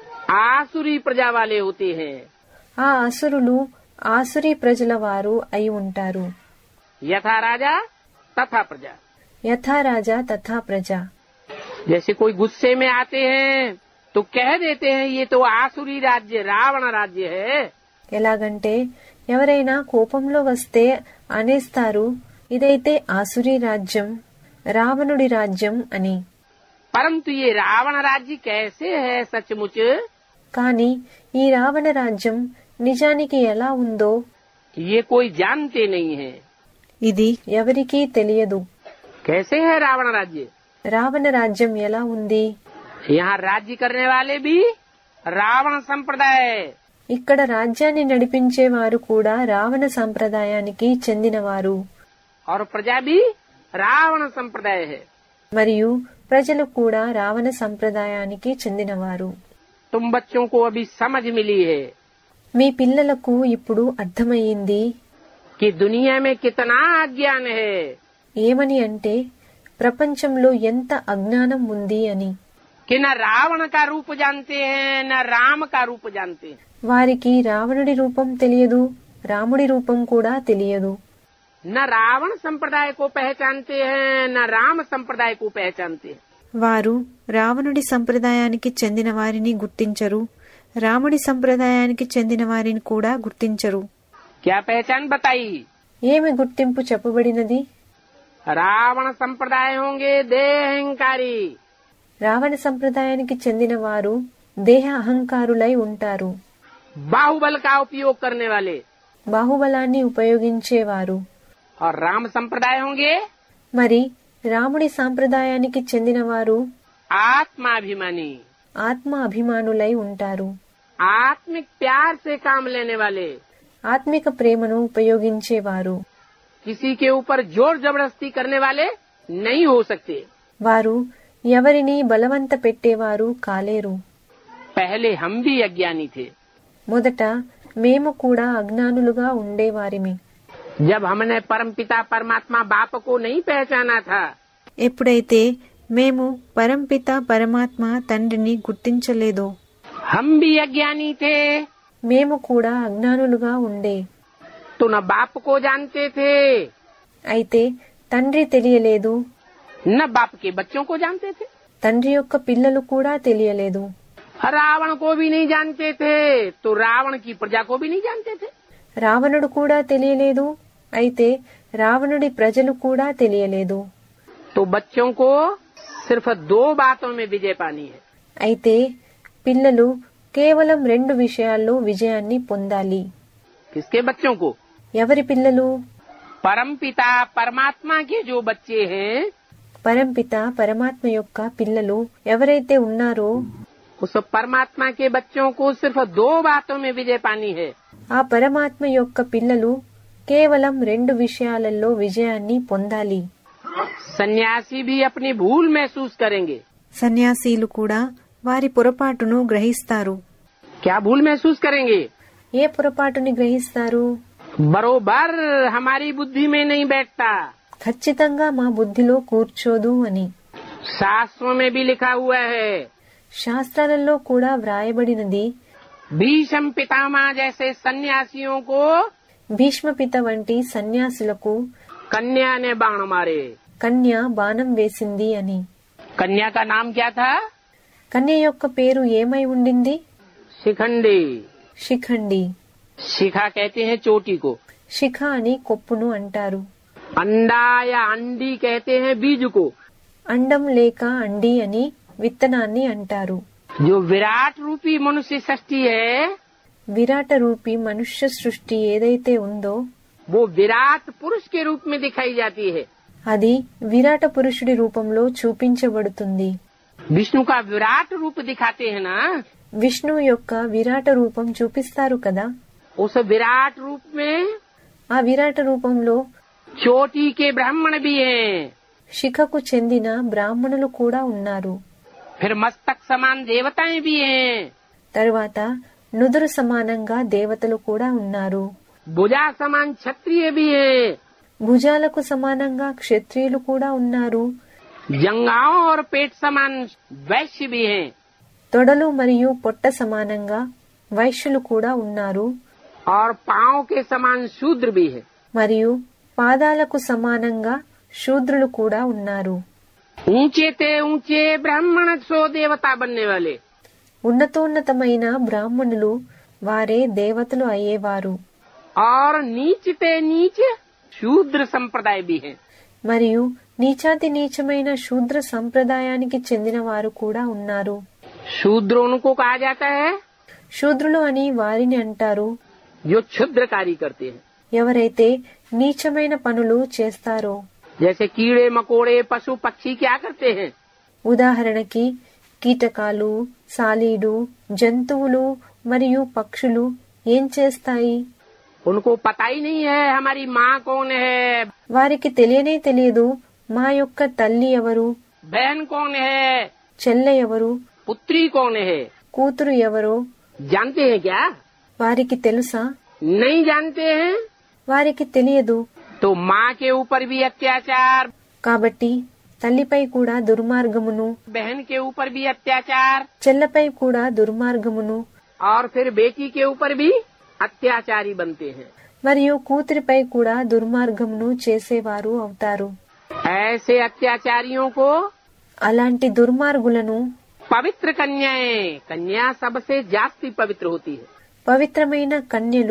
आसुरी प्रजा वाले होते हैं. ఆ అసురులు ఆసురీ ప్రజల వారు అయి ఉంటారు. यथा राजा तथा प्रजा. యథా రాజా తథా ప్రజ. जैसे कोई गुस्से में आते हैं तो कह देते हैं ये तो आसुरी राज्य रावण राज्य है. ఎలాగంటే ఎవరైనా కోపంలో వస్తే అనేస్తారు, ఇదైతే ఆసురీ రాజ్యం, రావణుడి రాజ్యం అని. परंतु ये रावण राज्य कैसे है सचमुच? కాని ఈ రావణ రాజ్యం నిజానికి ఎలా ఉందో ये कोई जानते नहीं है. ఇది ఎవరికీ తెలియదు. कैसे है रावण राज्य? రావణ రాజ్యం ఎలా ఉంది? यहाँ राज्य करने वाले भी रावण संप्रदाय, ఇక్కడ రాజ్యాన్ని నడిపించే వారు కూడా రావణ సంప్రదాయానికి చెందినవారు. और प्रजा भी रावण संप्रदाय है. మరియు ప్రజలు కూడా రావణ సంప్రదాయానికి చెందినవారు. तुम बच्चों को अभी समझ मिली है మీ పిల్లలకు ఇప్పుడు అర్థమయ్యింది कि दुनिया में कितना अज्ञान है. ఏమని అంటే ప్రపంచంలో ఎంత అజ్ఞానం ఉంది అని. कि न रावण का रूप जानते हैं न राम का रूप जानते हैं. వారికి రావణుడి రూపం తెలియదు, రాముడి రూపం కూడా తెలియదు. न रावण संप्रदाय को पहचानते हैं न राम संप्रदाय को पहचानते हैं. వారు రావణుడి సంప్రదాయానికి చెందిన వారిని గుర్తించరు, రాముడి సంప్రదాయానికి చెందిన వారిని కూడా గుర్తించరు. क्या पहचान बताई? ఏమి గుర్తింపు చెప్పబడినది? रावण संप्रदाय होंगे देहंकारी, రావణ సంప్రదాయానికి చెందిన వారు దేహ అహంకారులై ఉంటారు. बाहुबल का उपयोग करने वाले, బాహుబలాన్ని ఉపయోగించేవారు. और राम संप्रदाय होंगे మరి రాముడి సాంప్రదాయానికి చెందిన వారు आत्माभिमानी, ఆత్మ అభిమానులై ఉంటారు. आत्मिक प्यार से काम लेने वाले, ఆత్మిక ప్రేమను ఉపయోగించేవారు. किसी के ऊपर जोर जबरदस्ती करने वाले नहीं हो सकते. వారు ఎవరిని బలవంత పెట్టేవారు కాలేరు. पहले हम भी अज्ञानी थे. మొదట మేము కూడా అజ్ఞానులుగా ఉండేవారిమి. जब हमने परमपिता परमात्मा बाप को नहीं पहचाना था, ఎప్పుడైతే మేము పరంపిత పరమాత్మ తండ్రిని గుర్తించలేదో, हम भी अज्ञानी थे. మేము కూడా అజ్ఞానులుగా ఉండే. तो न बाप को जानते थे, అయితే తండ్రి తెలియలేదు, न बाप के बच्चों को जानते थे. తండ్రి యొక్క పిల్లలు కూడా తెలియలేదు. रावण को भी नहीं जानते थे, तो रावण की प्रजा को भी नहीं जानते थे. రావణుడు కూడా తెలియలేదు, అయితే రావణుడి ప్రజలు కూడా తెలియలేదు. तो बच्चों को सिर्फ दो बातों में विजय पानी है. అయితే పిల్లలు కేవలం రెండు విషయాల్లో విజయాన్ని పొందాలి. किसके बच्चों को? ఎవరి పిల్లలు? परमपिता परमात्मा के जो बच्चे हैं, పరంపిత పరమాత్మ యొక్క పిల్లలు ఎవరైతే ఉన్నారో उस परमात्मा के बच्चों को सिर्फ दो बातों में विजय पानी है. ఆ పరమాత్మ యొక్క పిల్లలు కేవలం రెండు విషయాలలో విజయాన్ని పొందాలి. सन्यासी भी अपनी भूल महसूस करेंगे. సన్యాసీలు కూడా వారి పొరపాటును గ్రహిస్తారు. क्या भूल महसूस करेंगे? ఏ పొరపాటుని గ్రహిస్తారు? बरोबर हमारी बुद्धि में नहीं बैठता. ఖచ్చితంగా మా బుద్ధిలో కూర్చోదు అని. शास्त्रों में भी लिखा हुआ है. శాస్త్రాలలో కూడా వ్రాయబడినది, भीष्म पितामह जैसे सन्यासियों को భీష్మపిత వంటి సన్యాసులకు कन्या ने बाण मारे. కన్య బాణం వేసింది అని. कन्या का नाम क्या था? కన్య యొక్క పేరు ఏమై ఉండింది? शिखंडी. శిఖండి. शिखा कहते हैं चोटी को. శిఖ అని కొప్పును అంటారు. अंडा या अंडी कहते हैं बीज को. అండం లేక అండి అని విత్తనాన్ని అంటారు. जो विराट रूपी मनुष्य सृष्टि है, విరాట రూపి మనుష్య సృష్టి ఏదైతే ఉందో वो विराट पुरुष के रूप में दिखाई जाती है. అది విరాట పురుషుడి రూపంలో చూపించబడుతుంది. विष्णु का विराट रूप दिखाते हैं ना, విష్ణు యొక్క విరాట రూపం చూపిస్తారు కదా. उस विराट रूप में ఆ విరాట రూపంలో चोटी के ब्राह्मण भी हैं. శిఖకు చెందిన బ్రాహ్మణులు కూడా ఉన్నారు. फिर मस्तक समान देवताएं भी हैं. తరువాత నుదురు సమానంగా దేవతలు కూడా ఉన్నారు. भुजा समान क्षत्रिय भी हैं. భుజాలకు సమానంగా క్షత్రియులు కూడా ఉన్నారు. जंघाओं और पेट समान वैश्य भी हैं. తొడలు మరియు పొట్ట సమానంగా వైశ్యులు కూడా ఉన్నారు. और पांव के समान शूद्र भी है. మరియు పాదాలకు సమానంగా శూద్రులు కూడా ఉన్నారు. ऊंचे ते ऊंचे ब्राह्मण सो देवता बनने वाले. ఉన్నతోన్నతమైన బ్రాహ్మణులు వారే దేవతలు అయ్యేవారు. और नीच ते नीच शूद्र संप्रदाय भी है. మరియు నీచాతి నీచమైన శూద్ర సంప్రదాయానికి చెందిన వారు కూడా ఉన్నారు. शूद्र उनको कहा जाता है శూద్రులు అని వారిని అంటారు जो क्षुद्र कार्य करते हैं. ఎవరైతే నీచమైన పనులు చేస్తారో. जैसे कीड़े मकोड़े पशु पक्षी क्या करते हैं? ఉదాహరణకి కీటకాలు, సాలీడు, జంతువులు మరియు పక్షులు ఏం చేస్తాయి? उनको पता ही नहीं है हमारी माँ कौन है, వారికి తెలియనే తెలియదు మా యొక్క తల్లి ఎవరు, बहन कौन है, చెల్లె ఎవరు, पुत्री कौन है. కూతురు ఎవరో जानते हैं क्या? వారికి తెలుసా? नहीं जानते हैं. వారికి తెలియదు. तो माँ के ऊपर भी अत्याचार, కాబట్టి తల్లిపై కూడా దుర్మార్గమును, बहन के ऊपर भी अत्याचार, చెల్లెపై కూడా దుర్మార్గమును, और फिर बेटी के ऊपर भी अत्याचारी बनते हैं. మరియు కూతురిపై కూడా దుర్మార్గమును చేసేవారు అవుతారు. ऐसे अत्याचारियों को అలాంటి దుర్మార్గులను पवित्र कन्याएं, कन्या सबसे जास्ती पवित्र होती है. పవిత్రమైన కన్యలు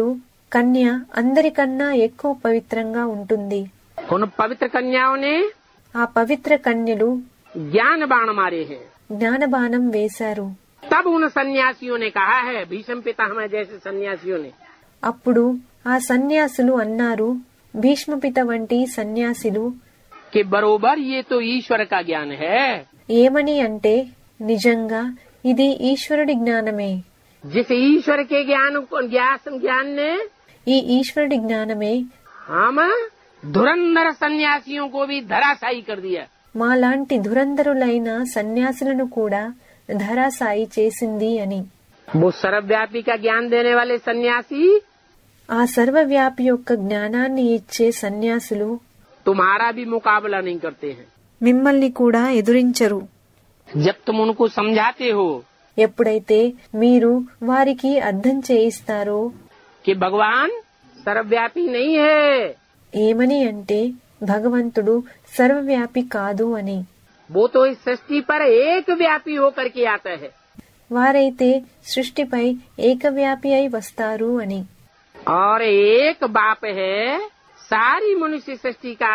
కన్య అందరికన్నా ఎక్కువ పవిత్రంగా ఉంటుంది. उन पवित्र कन्याओं ने ఆ పవిత్ర కన్యలు ज्ञान बाण मारे हैं। జ్ఞానబాణం వేశారు. तब उन सन्यासियों ने कहा है, भीष्म पितामह जैसे सन्यासियों ने, అప్పుడు ఆ సన్యాసులు అన్నారు, భీష్మపిత వంటి సన్యాసులు, कि बरोबर ये तो ईश्वर का ज्ञान है। ఏమని అంటే, నిజంగా ఇది ఈశ్వరుడి జ్ఞానమే. जिस ईश्वर के ज्ञान ज्ञान ज्ञान ने ఈ ఈశ్వరుడి జ్ఞానమే हम धुरंधर सन्यासियों को भी धराशायी कर दिया। మాలాంటి ధురంధరులైన సన్యాసులను కూడా ధరాసాయి చేసింది అని. वो सर्वव्यापी का ज्ञान देने वाले सन्यासी ఆ సర్వవ్యాపి యొక్క జ్ఞానాన్ని ఇచ్చే సన్యాసులు तुम्हारा भी मुकाबला नहीं करते हैं। మిమ్మల్ని కూడా ఎదురించరు. जब तुम उनको समझाते हो ఎప్పుడైతే మీరు వారికి అర్థం చేయిస్తారో कि भगवान सर्वव्यापी नहीं है, ఏమని అంటే భగవంతుడు సర్వవ్యాపి కాదు అని, वो तो इस सृष्टि पर एक व्यापी होकर के आता है, వారైతే సృష్టిపై ఏకవ్యాపి అయి వస్తారు అని. और एक बाप है सारी मनुष्य सृष्टि का,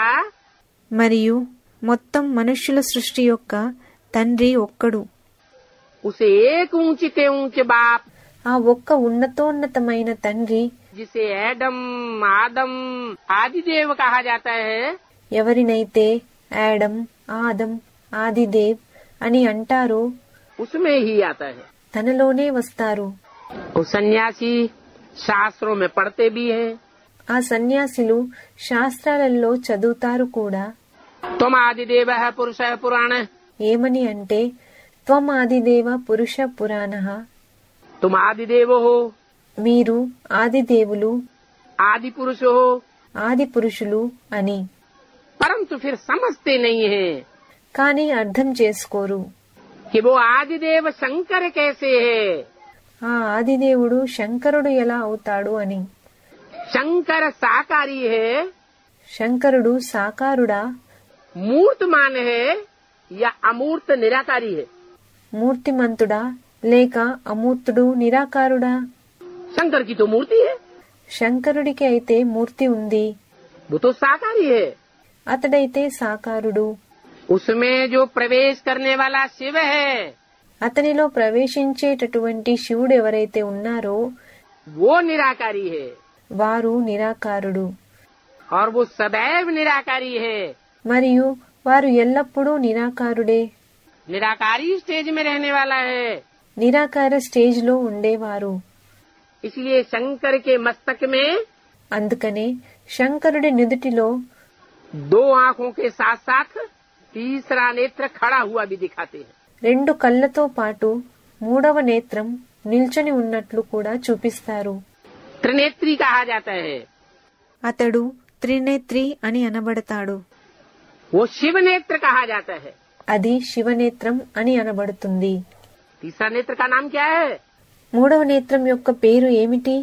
మరియు మొత్తం మనుష్యుల సృష్టి యొక్క తండ్రి ఒక్కడు. उस एक ऊंचे ते ऊंचे बाप ఆ ఒక్క ఉన్నతోన్నతమైన తండ్రి जिसे एडम आदम आदिदेव कहा जाता है, ఎవరినైతే యాడమ్, ఆదం, ఆదిదేవ్ అని అంటారో उसमें ही आता है। తనలోనే వస్తారు. वो सन्यासी शास्त्रों में पढ़ते भी हैं, ఆ సన్యాసులు శాస్త్రాలలో చదువుతారు కూడా. तुम आदिदेव है पुरुष है पुराण, ఏమని అంటే, త్వం ఆదిదేవ పురుష పురాణ, तुम आदिदेव हो, మీరు ఆదిదేవులు, आदि पुरुष हो, ఆది పురుషులు అని. परंतु फिर समझते नहीं है కానీ అర్థం చేసుకోరు. कि वो आदिदेव शंकर कैसे है। ఆ ఆదిదేవుడు శంకరుడు ఎలా అవుతాడు అని. शंकर साकारी है, శంకరుడు సాకారుడా, मूर्तमान है या अमूर्त निराकारी है। మూర్తిమంతుడా లేక అమూర్తుడు నిరాకారుడా? शंकर की तो मूर्ति है, శంకరుడికి అయితే మూర్తి ఉంది, वो तो साकारी है। అతడైతే సాకారుడు. उसमें जो प्रवेश करने वाला शिव है అతనిలో ప్రవేశించేటటువంటి శివుడు ఎవరైతే ఉన్నారో वो निराकारी है, వారు నిరాకారుడు. और वो सदैव निराकारी है। మరియు వారు ఎల్లప్పుడూ నిరాకారుడే. निराकारी स्टेज में रहने वाला है। నిరాకార స్టేజ్ లో ఉండేవారు. इसलिए शंकर के मस्तक में అందుకనే శంకరుడి నుదుటిలో दो आँखों के साथ साथ तीसरा नेत्र खड़ा हुआ भी दिखाते हैं। రెండు కళ్ళతో పాటు మూడవ నేత్రం నిల్చొని ఉన్నట్లు కూడా చూపిస్తారు. त्रिनेत्री कहा जाता है, అతడు త్రినేత్రి అని అనబడతాడు. वो शिव नेत्र कहा जाता है। అది శివనేత్రం అని అనబడుతుంది. तीसरा नेत्र का नाम क्या है? మూడవ నేత్రం యొక్క పేరు ఏమిటి?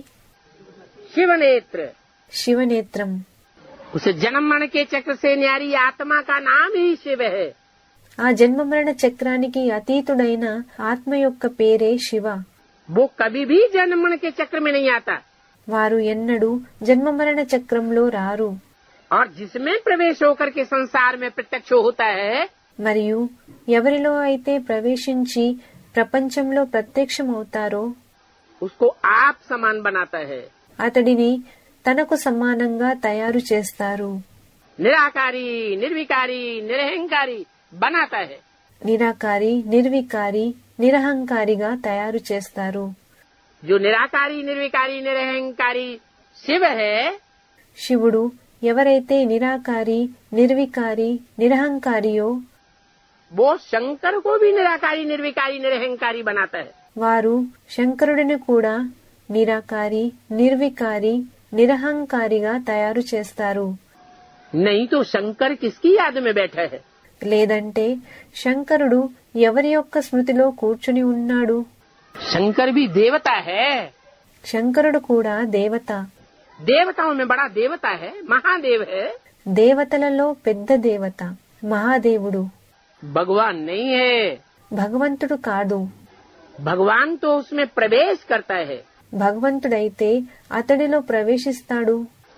शिव नेत्र। శివనేత్రం. उस जन्म मरण के चक्र से न्यारी आत्मा का नाम ही शिव है। ఆ జన్మ మరణ చక్రానికి అతీతుడైన ఆత్మ యొక్క పేరే శివ. वो कभी भी जन्म मरण के चक्र में नहीं आता, వారు ఎన్నడూ జన్మ మరణ చక్రంలో రారు. और जिसमें प्रवेश होकर के संसार में प्रत्यक्ष होता है మరియు ఎవరిలో అయితే ప్రవేశించి ప్రపంచంలో ప్రత్యక్షమవుతారో उसको आप समान बनाता है। అతడిని తనకు సమానంగా తయారు చేస్తారు. निराकारी निर्विकारी निरहंकारी बनाता है। నిరాకారి, నిర్వికారి, నిరహంకారిగా తయారు చేస్తారు. जो निराकारी निर्विकारी निरहंकारी शिव है, శివుడు ఎవరైతే నిరాకారి, నిర్వికారి, నిరహంకారియో वो शंकर को भी निराकारी निर्विकारी निरहंकारी बनाता है। వారు శంకరుడిని కూడా నిరాకారి, నిర్వికారి, నిరహంకారిగా తయారు చేస్తారు. नहीं तो शंकर किसकी याद में बैठा है? లేదంటే శంకరుడు ఎవరి యొక్క స్మృతిలో కూర్చుని ఉన్నాడు? शंकर भी देवता है। శంకరుడు కూడా దేవత. देवताओं में बड़ा देवता है, महादेव है। దేవతలలో పెద్ద దేవత మహాదేవుడు. भगवान नहीं है। భగవంతుడు కాదు. भगवान तो उसमें प्रवेश करता है। భగవంతుడైతే అతడిలో ప్రవేశిస్తాడు.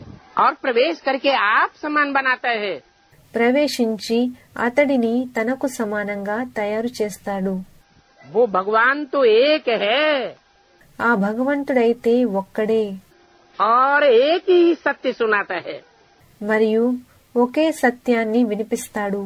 और प्रवेश करके आप समान बनाता है। ప్రవేశించి అతడిని తనకు సమానంగా తయారు చేస్తాడు. वो भगवान तो एक है ఆ భగవంతుడైతే ఒక్కడే. और एक ही सत्य सुनाता है। మరియు ఒకే సత్యాన్ని వినిపిస్తాడు.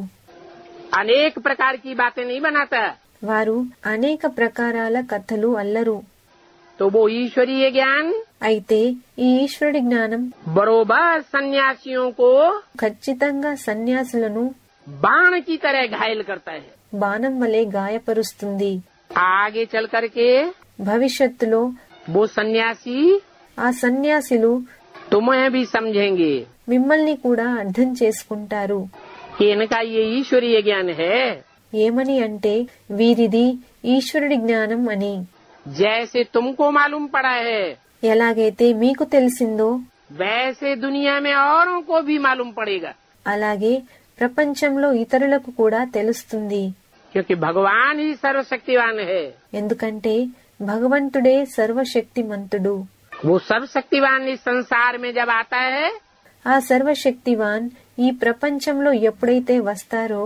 अनेक प्रकार की बातें नहीं बनाता। వారు అనేక ప్రకారాల కథలు అల్లరు. तो वो ईश्वरीय ज्ञान అయితే ఈ ఈశ్వరుడి జ్ఞానం बरोबर सन्यासियों को ఖచ్చితంగా సన్యాసులను बाण की तरह घायल करता है। బాణం వలె గాయపరుస్తుంది. आगे चल करके భవిష్యత్తులో वो सन्यासी ఆ సన్యాసులు तुम्हें भी समझेंगे మిమ్మల్ని కూడా అర్థం చేసుకుంటారు. कि इनका ये ईश्वरीय ज्ञान है। ఏమని అంటే వీరిది ఈశ్వరుడి జ్ఞానం అని. जैसे तुमको मालूम पड़ा है ఎలాగైతే మీకు తెలిసిందో वैसे दुनिया में औरों को भी मालूम पड़ेगा। అలాగే ప్రపంచంలో ఇతరులకు కూడా తెలుస్తుంది. क्योंकि भगवान ही सर्वशक्तिवान है। ఎందుకంటే భగవంతుడే సర్వశక్తిమంతుడు. वो सर्वशक्तिवान इस संसार में जब आता है ఆ సర్వశక్తివాన్ ఈ ప్రపంచంలో ఎప్పుడైతే వస్తారో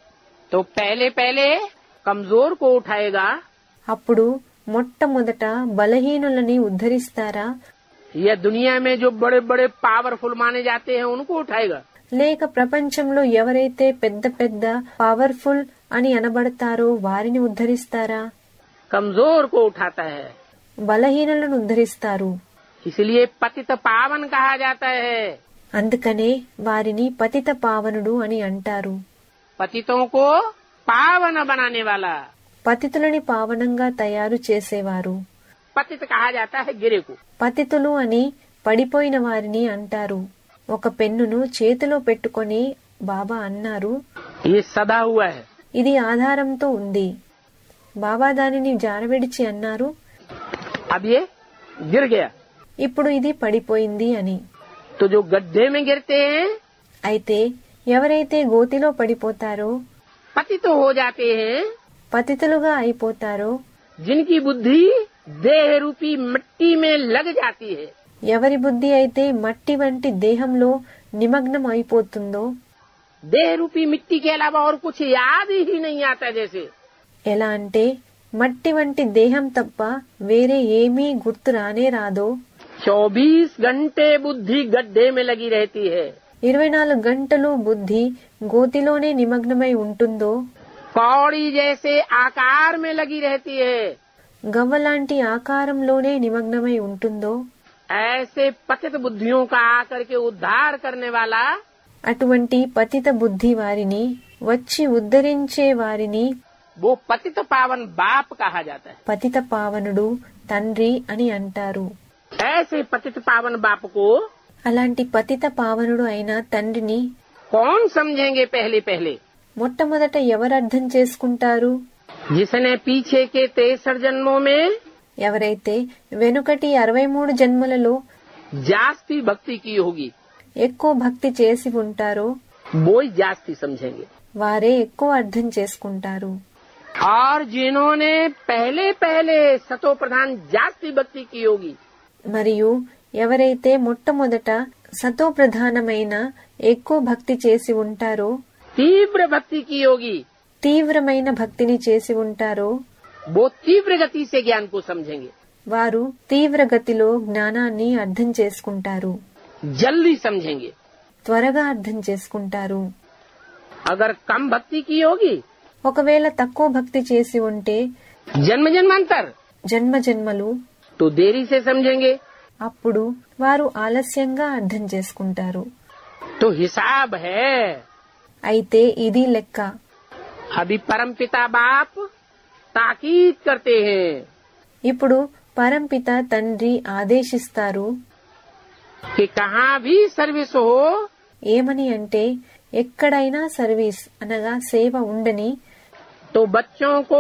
तो पहले पहले कमजोर को उठाएगा అప్పుడు మొట్టమొదట బలహీనులని ఉద్ధరిస్తారా, या दुनिया में जो बड़े बड़े पावरफुल माने जाते हैं उनको उठाएगा। లేక ప్రపంచంలో ఎవరైతే పెద్ద పెద్ద పవర్ఫుల్ అని అనబడతారో వారిని ఉద్ధరిస్తారా? कमजोर को उठाता है। బలహీనులను ఉద్ధరిస్తారు. इसलिए पतित पावन कहा जाता है। అందుకనే వారిని పతిత పావనుడు అని అంటారు. पतितों को पावन बनाने वाला। పతితులని పావనంగా తయారు చేసేవారు. पतित कहा जाता है गिरे को। పతితులు అని పడిపోయిన వారిని అంటారు. ఒక పెన్నును చేతిలో పెట్టుకొని బాబా అన్నారు, ये सदा हुआ है। ఇది ఆధారంతో ఉంది. బాబా దానిని జారవిడిచి అన్నారు, अब ये गिर गया। ఇప్పుడు ఇది పడిపోయింది అని. तो जो गड्ढे में गिरते हैं అయితే ఎవరైతే గోతిలో పడిపోతారో, पतित हो जाते हैं, పతితులుగా అయిపోతారో, जिनकी बुद्धि देह रूपी मिट्टी में लग जाती है। ఎవరి బుద్ధి అయితే మట్టి వంటి దేహంలో నిమగ్నం అయిపోతుందో, देह रूपी मिट्टी के अलावा और कुछ याद ही नहीं आता। जैसे ఎలా అంటే మట్టి వంటి దేహం తప్ప వేరే ఏమీ గుర్తు రానే రాదో, चौबीस घंटे बुद्धि गड्ढे में लगी रहती है। ఇరవై నాలుగు గంటలు బుద్ధి గోతిలోనే నిమగ్నమై ఉంటుందో, कौड़ी जैसे आकार में लगी रहती है। గవ్వలాంటి ఆకారంలోనే నిమగ్నమై ఉంటుందో, ऐसे पतित बुद्धियों का आकर के उद्धार करने वाला అటువంటి పతిత బుద్ధి వారిని వచ్చి ఉద్ధరించే వారిని वो पतित पावन बाप कहा जाता है। పతిత పావనుడు తండ్రి అని అంటారు. ऐसे पतित पावन बाप को అలాంటి పతిత పావనుడు అయిన తండ్రిని कौन समझेंगे? पहले पहले మొట్టమొదట ఎవరు అర్థం చేసుకుంటారు? जिसने पीछे के तेसर जन्मों में ఎవరైతే వెనుకటి అరవై మూడు జన్మలలో जास्ती भक्ति की होगी ఎక్కువ భక్తి చేసి ఉంటారో वो ही जास्ती समझेंगे। వారే ఎక్కువ అర్థం చేసుకుంటారు. और जिन्होंने पहले पहले सतो प्रधान जास्ती भक्ति की होगी మరియు ఎవరైతే మొట్టమొదట సతో ప్రధానమైన ఎక్కువ భక్తి చేసి ఉంటారో, तीव्र भक्ति की होगी తీవ్రమైన భక్తిని చేసి ఉంటారో वो तीव्र गति से ज्ञान को समझेंगे। వారు తీవ్ర గతిలో జ్ఞానాన్ని అర్థం చేసుకుంటారు, जल्दी समझेंगे। త్వరగా అర్థం చేసుకుంటారు. अगर कम भक्ति की होगी ఒకవేళ తక్కువ భక్తి చేసి ఉంటే जन्म जन्मांतर జన్మ జన్మలు तो देरी से समझेंगे। అప్పుడు వారు ఆలస్యంగా అర్థం చేసుకుంటారు. तो हिसाब है। అయితే ఇది లెక్క. अभी परमपिता बाप ताकीद करते हैं ఇప్పుడు పరంపిత తండ్రి ఆదేశిస్తారు, कि कहाँ भी सर्विस हो ఏమని అంటే ఎక్కడైనా సర్వీస్ అనగా సేవ ఉండని, तो बच्चों को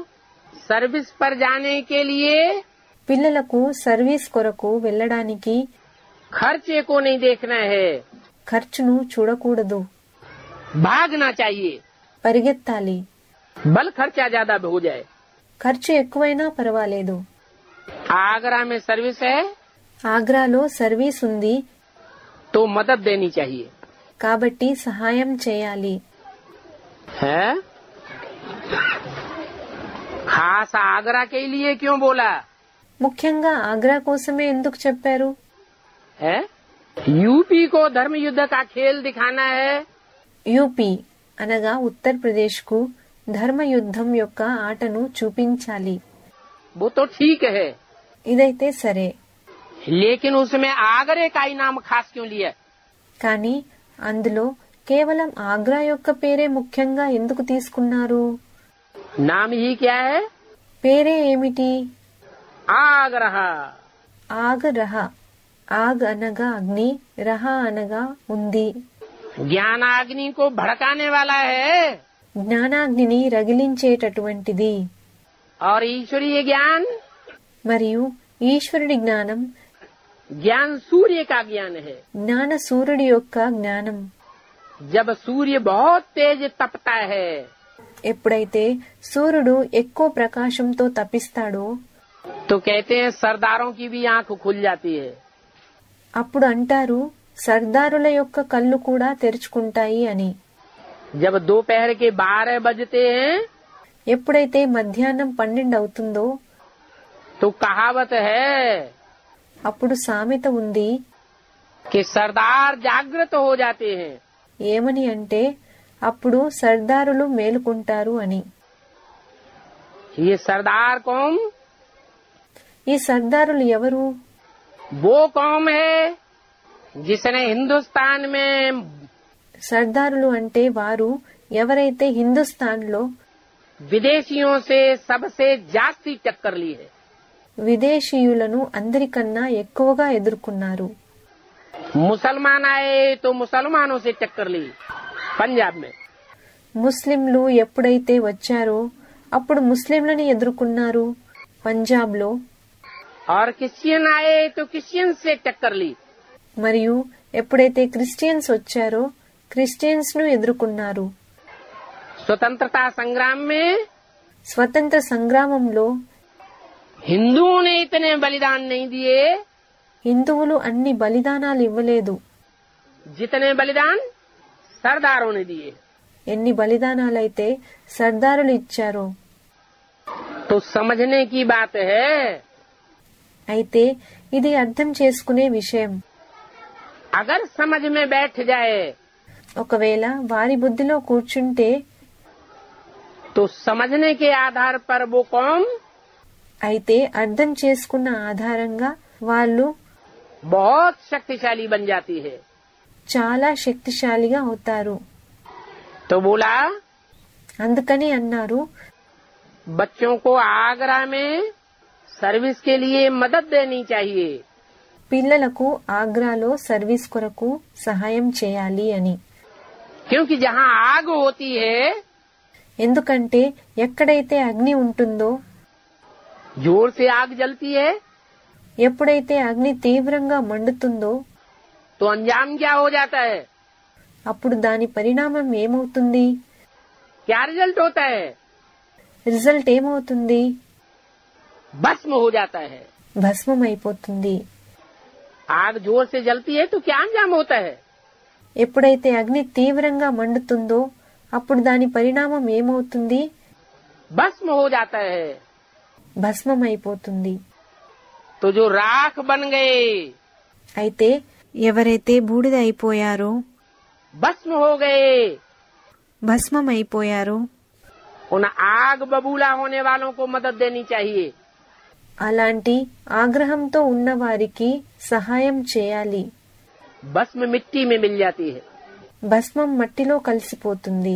सर्विस पर जाने के लिए పిల్లలకు సర్వీస్ కొరకు వెళ్ళడానికి खर्चे को नहीं देखना है, ఖర్చును చూడకూడదు, भागना चाहिए। పరిగెత్తాలి. बल खर्चा ज्यादा हो जाए ఖర్చు ఎక్కువైనా పర్వాలేదు, आगरा में सर्विस है ఆగ్రాలో సర్వీస్ ఉంది, तो मदद देनी चाहिए కాబట్టి సహాయం చేయాలి. है। खास आगरा के लिए क्यों बोला ముఖ్యంగా ఆగ్రా కోసమే ఎందుకు చెప్పారు? है? यूपी को धर्म युद्ध का खेल दिखाना है। యూపీ అనగా ఉత్తరప్రదేశ్ కు ధర్మయుద్ధం యొక్క ఆటను చూపించాలి. वो तो ठीक है, ఇదైతే సరే, लेकिन उसमें आगरे का ही नाम खास क्यों लिया? కానీ అందులో కేవలం ఆగ్రా యొక్క పేరే ముఖ్యంగా ఎందుకు తీసుకున్నారు? नाम ही क्या है? పేరే ఏమిటి? आगरह। ఆగ్ రహ. ఆగ్ అనగా అగ్ని, రహ అనగా ఉంది. ज्ञानाग्नि को भड़काने वाला है జ్ఞానాగ్నిని రగిలించేటటువంటిది. और ईश्वरीय ज्ञान మరియు ఈశ్వరుడి జ్ఞానం ज्ञान सूर्य का ज्ञान है। జ్ఞాన సూర్యుడి యొక్క జ్ఞానం. जब सूर्य बहुत तेज तपता है ఎప్పుడైతే సూర్యుడు ఎక్కువ ప్రకాశంతో తపిస్తాడో तो कहते हैं सरदारों की भी आंख खुल जाती है। అప్పుడు అంటారు సర్దారుల యొక్క కళ్ళు కూడా తెరుచుకుంటాయి అని. जब दोपहर के बारह बजते हैं ఎప్పుడైతే మధ్యాహ్నం పన్నెండు అవుతుందో तो कहावत है అప్పుడు సామెత ఉంది, कि सरदार जागृत हो जाते हैं। ఏమని అంటే అప్పుడు సర్దారులు మేలుకుంటారు అని. ये सरदार कौन? ఈ సర్దారులు ఎవరు? वो कौम है जिसने हिंदुस्तान में సర్దారులు అంటే వారు ఎవరైతే హిందుస్థాన్ లో विदेशियों से सबसे जास्ती टक्कर ली है। విదేశీయులను అందరికన్నా ఎక్కువగా ఎదుర్కొన్నారు. मुसलमान आए तो मुसलमानों से टक्कर ली पंजाब में। ముస్లింలు ఎప్పుడైతే వచ్చారో అప్పుడు ముస్లింలని ఎదుర్కొన్నారు పంజాబ్ లో. और क्रिश्चियन आए तो क्रिश्चियन से टक्कर ली। మరియు ఎప్పుడైతే క్రిస్టియన్స్ వచ్చారో క్రిస్టియన్స్ ను ఎదుర్కొన్నారు. स्वतंत्रता संग्राम में స్వతంత్ర సంగ్రామంలో हिंदुओं ने इतने बलिदान नहीं दिए హిందువులు అన్ని బలిదానాలు ఇవ్వలేదు, जितने बलिदान सरदारों ने दिए। ఎన్ని బలిదానాలైతే సర్దారులు ఇచ్చారో. तो समझने की बात है। అయితే ఇది అర్థం చేసుకునే విషయం. अगर समझ में बैठ जाए ఒకవేళ వారి బుద్ధిలో కూర్చుంటే तो समझने के आधार पर वो कौम అయితే అర్థం చేసుకున్న ఆధారంగా వాళ్ళు बहुत शक्तिशाली बन जाती है। చాలా శక్తిశాలిగా అవుతారు. तो बोला అందుకని అన్నారు बच्चों को आगरा में सर्विस के लिए मदद देनी चाहिए। పిల్లలకు ఆగ్రాలో సర్వీస్ కొరకు సహాయం చేయాలి అని. क्योंकि जहाँ आग होती है ఎందుకంటే ఎక్కడైతే అగ్ని ఉంటుందో जोर से आग जलती है ఎప్పుడైతే అగ్ని తీవ్రంగా మండుతుందో तो अंजाम क्या हो जाता है? అప్పుడు దాని పరిణామం ఏమవుతుంది? क्या रिजल्ट होता है? రిజల్ట్ ఏమవుతుంది? भस्म हो जाता है। భస్మం అయిపోతుంది. आग जोर से जलती है तो क्या अंजाम होता है? ఎప్పుడైతే అగ్ని తీవ్రంగా మండుతుందో అప్పుడు దాని పరిణామం ఏమవుతుంది? भस्म हो जाता है। భస్మం అయిపోతుంది. तो जो राख बन गए అయితే ఎవరైతే బూడిద అయిపోయారో भस्म हो गए భస్మం అయిపోయారో उन आग बबूला होने वालों को मदद देनी चाहिए। అలాంటి ఆగ్రహంతో ఉన్న వారికి సహాయం చేయాలి. भस्म मिट्टी में मिल जाती है। భస్మం మట్టిలో కలిసిపోతుంది.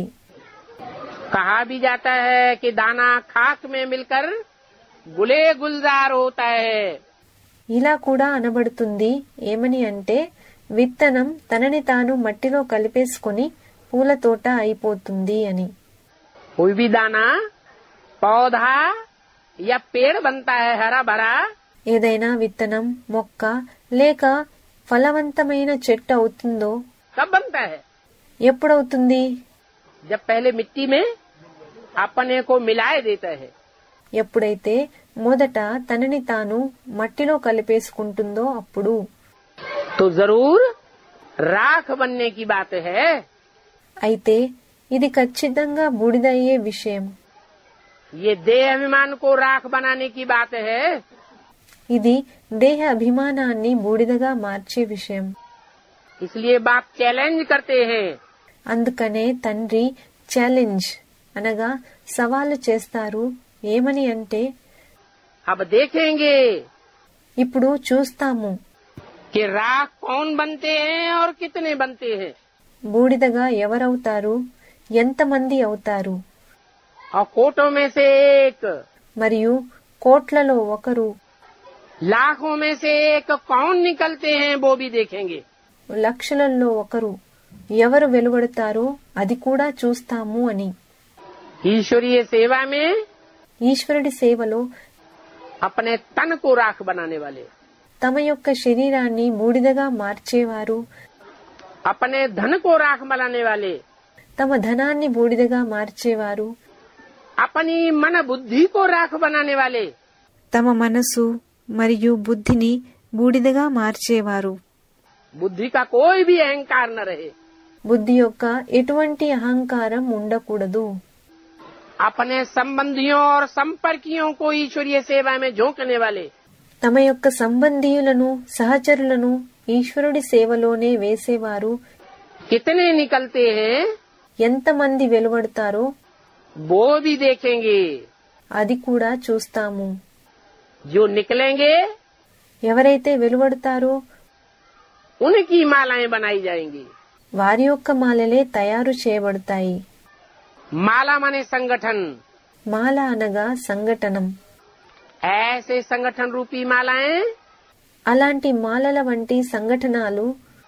कहा भी जाता है कि दाना खाक में मिलकर गुले गुलजार होता है। ఇలా కూడా అనబడుతుంది. ఏమని అంటే విత్తనం తనని తాను మట్టిలో కలిపేసుకుని పూల తోట అయిపోతుంది అని. कोई भी दाना पौधा या पेड़ बनता है हरा भरा ఏదైనా విత్తనం మొక్క లేక ఫలవంతమైన చెట్టు అవుతుందో कब बनता है? ఎప్పుడవుతుంది? जब पहले मिट्टी में अपने को मिलाए देता है। ఎప్పుడైతే మొదట తనని తాను మట్టిలో కలిపేసుకుంటుందో అప్పుడు तो जरूर राख बनने की बात है। అయితే ఇది ఖచ్చితంగా బూడిదయ్యే విషయం. ये देह अभिमान को राख बनाने की बात है। ఇది దేహ అభిమానాన్ని బూడిదగా మార్చే విషయం. इसलिए बाप चैलेंज करते हैं। అందుకనే తండ్రి ఛాలెంజ్ అనగా సవాలు చేస్తారు. ఏమని అంటే अब देखेंगे ఇప్పుడు చూస్తాము कि राख कौन बनते हैं और कितने बनते हैं। బూడిదగా ఎవరవుతారు, ఎంతమంది అవుతారు. और कोटों में से एक, మరియు కోట్లలో ఒకరు, लाखों में से एक कौन निकलते हैं वो भी देखेंगे। లక్షలలో ఒకరు ఎవరు వెలువడతారో అది కూడా చూస్తాము అని. ईश्वरीय सेवा में ఈశ్వరుడి సేవలో अपने तन को राख बनाने वाले, తమ యొక్క శరీరాన్ని బూడిదగా మార్చేవారు, अपने धन को राख बनाने वाले, తమ ధనాన్ని బూడిదగా మార్చేవారు, अपनी मन बुद्धि को राख बनाने वाले, తమ మనసు మరియు బుద్ధిని బూడిదగా మార్చేవారు. बुद्धि का कोई भी अहंकार न रहे, బుద్ధి యొక్క ఎటువంటి అహంకారం ఉండకూడదు. अपने संबंधियों और संपर्कियों को ईश्वरीय सेवा में झोंकने वाले, తమ యొక్క సంబంధీయులను సహచరులను ఈశ్వరుడి సేవలోనే వేసేవారు. कितने निकलते हैं ఎంతమంది వెలువడతారో वो भी देखेंगे। అది కూడా చూస్తాము. जो निकलेंगे ఎవరైతే వెలువడతారో उनकी मालाएं बनाई जाएंगी। వారి యొక్క మాలలే తయారు చేయబడతాయి. माला माने संगठन, మాల అనగా సంఘటనం. ऐसे संगठन रूपी मालाएं అలాంటి మాలల వంటి సంఘటనలు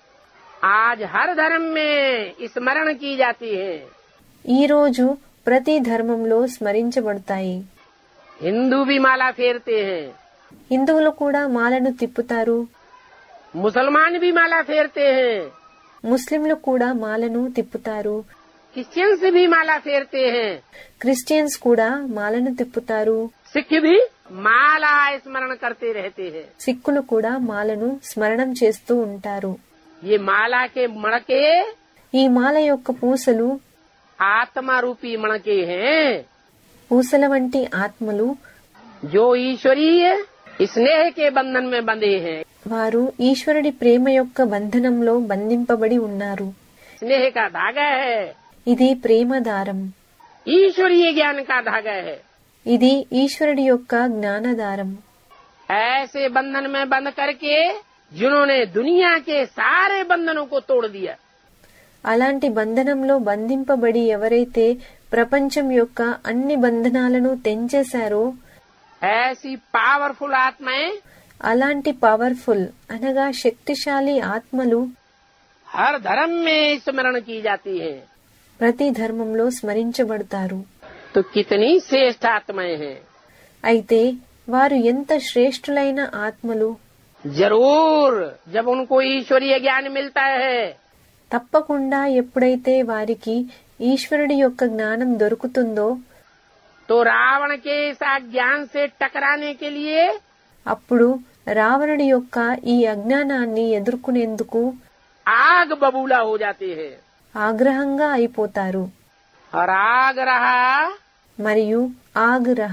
आज हर धर्म में स्मरण की जाती है। ఈ రోజు ప్రతి ధర్మంలో స్మరించబడతాయి. हिंदू भी माला फेरते हैं, హిందువులు కూడా మాలను తిప్పుతారు. मुसलमान भी माला फेरते हैं, ముస్లింలు కూడా మాలను తిప్పుతారు. क्रिश्चियंस भी माला फेरते हैं, క్రిస్టియన్స్ కూడా మాలను తిప్పుతారు. सिख भी माला स्मरण करते रहते हैं। సిక్కులు కూడా మాలను స్మరణం చేస్తూ ఉంటారు. ये माला के मणके ఈ మాల యొక్క పూసలు आत्मा रूपी मणके हैं, పూసల వంటి ఆత్మలు जो ईश्वरीय स्नेह के बंधन में बंधे हैं। వారు ఈశ్వరుడి ప్రేమ యొక్క బంధనంలో బంధింపబడి ఉన్నారు. स्नेह का धागा है, ఇది ప్రేమ దారం. ईश्वरीय ज्ञान का धागा है। ఇది ఈశ్వరుడి యొక్క జ్ఞానదారం. ऐसे बंधन में बंध करके जिन्होंने दुनिया के सारे बंधनों को तोड़ दिया, అలాంటి బంధనంలో బంధింపబడి ఎవరైతే ప్రపంచం యొక్క అన్ని బంధనాలను తెంచేశారో ऐसी पावरफुल आत्माएं అలాంటి పవర్ఫుల్ అనగా శక్తిశాలి ఆత్మలు हर धर्म में स्मरण की जाती है। ప్రతి ధర్మంలో స్మరించబడతారు. तो कितनी श्रेष्ठ आत्माएं हैं। అయితే వారు ఎంత శ్రేష్ఠులైన ఆత్మలు. जरूर जब उनको ईश्वरीय ज्ञान मिलता है తప్పకుండా ఎప్పుడైతే వారికి ఈశ్వరుడి యొక్క జ్ఞానం దొరుకుతుందో तो रावण के इस ज्ञान से टकराने के लिए అప్పుడు రావణుడి యొక్క ఈ అజ్ఞానాన్ని ఎదుర్కొనేందుకు आग बबूला हो जाते हैं। ఆగ్రహంగా అయిపోతారు. और आग रहा మరియు ఆగ్రహ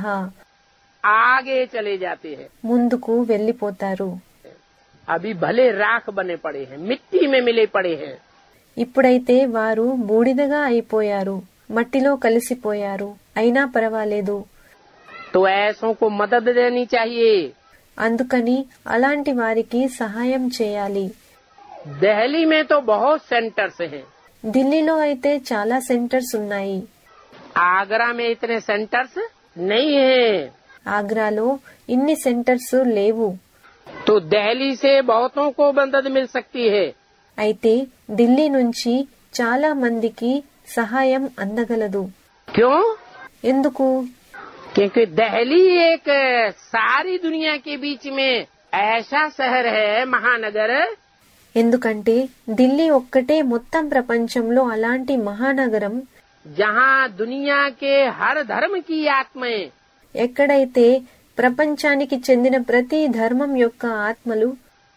आगे चले जाते हैं। ముందుకు వెళ్లిపోతారు. अभी भले राख बने पड़े हैं, मिट्टी में मिले पड़े हैं, ఇప్పుడైతే వారు బూడిదగా అయిపోయారు, మట్టిలో కలిసిపోయారు. అయినా పర్వాలేదు. तो ऐसों को मदद देनी चाहिए। అందుకని అలాంటి వారికి సహాయం చేయాలి. दिल्ली में तो बहुत सेंटर्स हैं, ఢిల్లీలో అయితే చాలా సెంటర్స్ ఉన్నాయి. आगरा में इतने सेंटर्स नहीं हैं। ఆగ్రాలో ఇన్ని సెంటర్స్ లేవు. तो दिल्ली से बहुतों को मदद मिल सकती है। అయితే ఢిల్లీ నుంచి చాలా మందికి సహాయం అందగలదు. क्यों? ఎందుకు? क्योंकि दिल्ली एक सारी दुनिया के बीच में ऐसा शहर है, महानगर, ఎందుకంటే ఢిల్లీ ఒక్కటే మొత్తం ప్రపంచంలో అలాంటి మహానగరం जहाँ दुनिया के हर धर्म की आत्माएं ఎక్కడైతే ప్రపంచానికి చెందిన ప్రతి ధర్మం యొక్క ఆత్మలు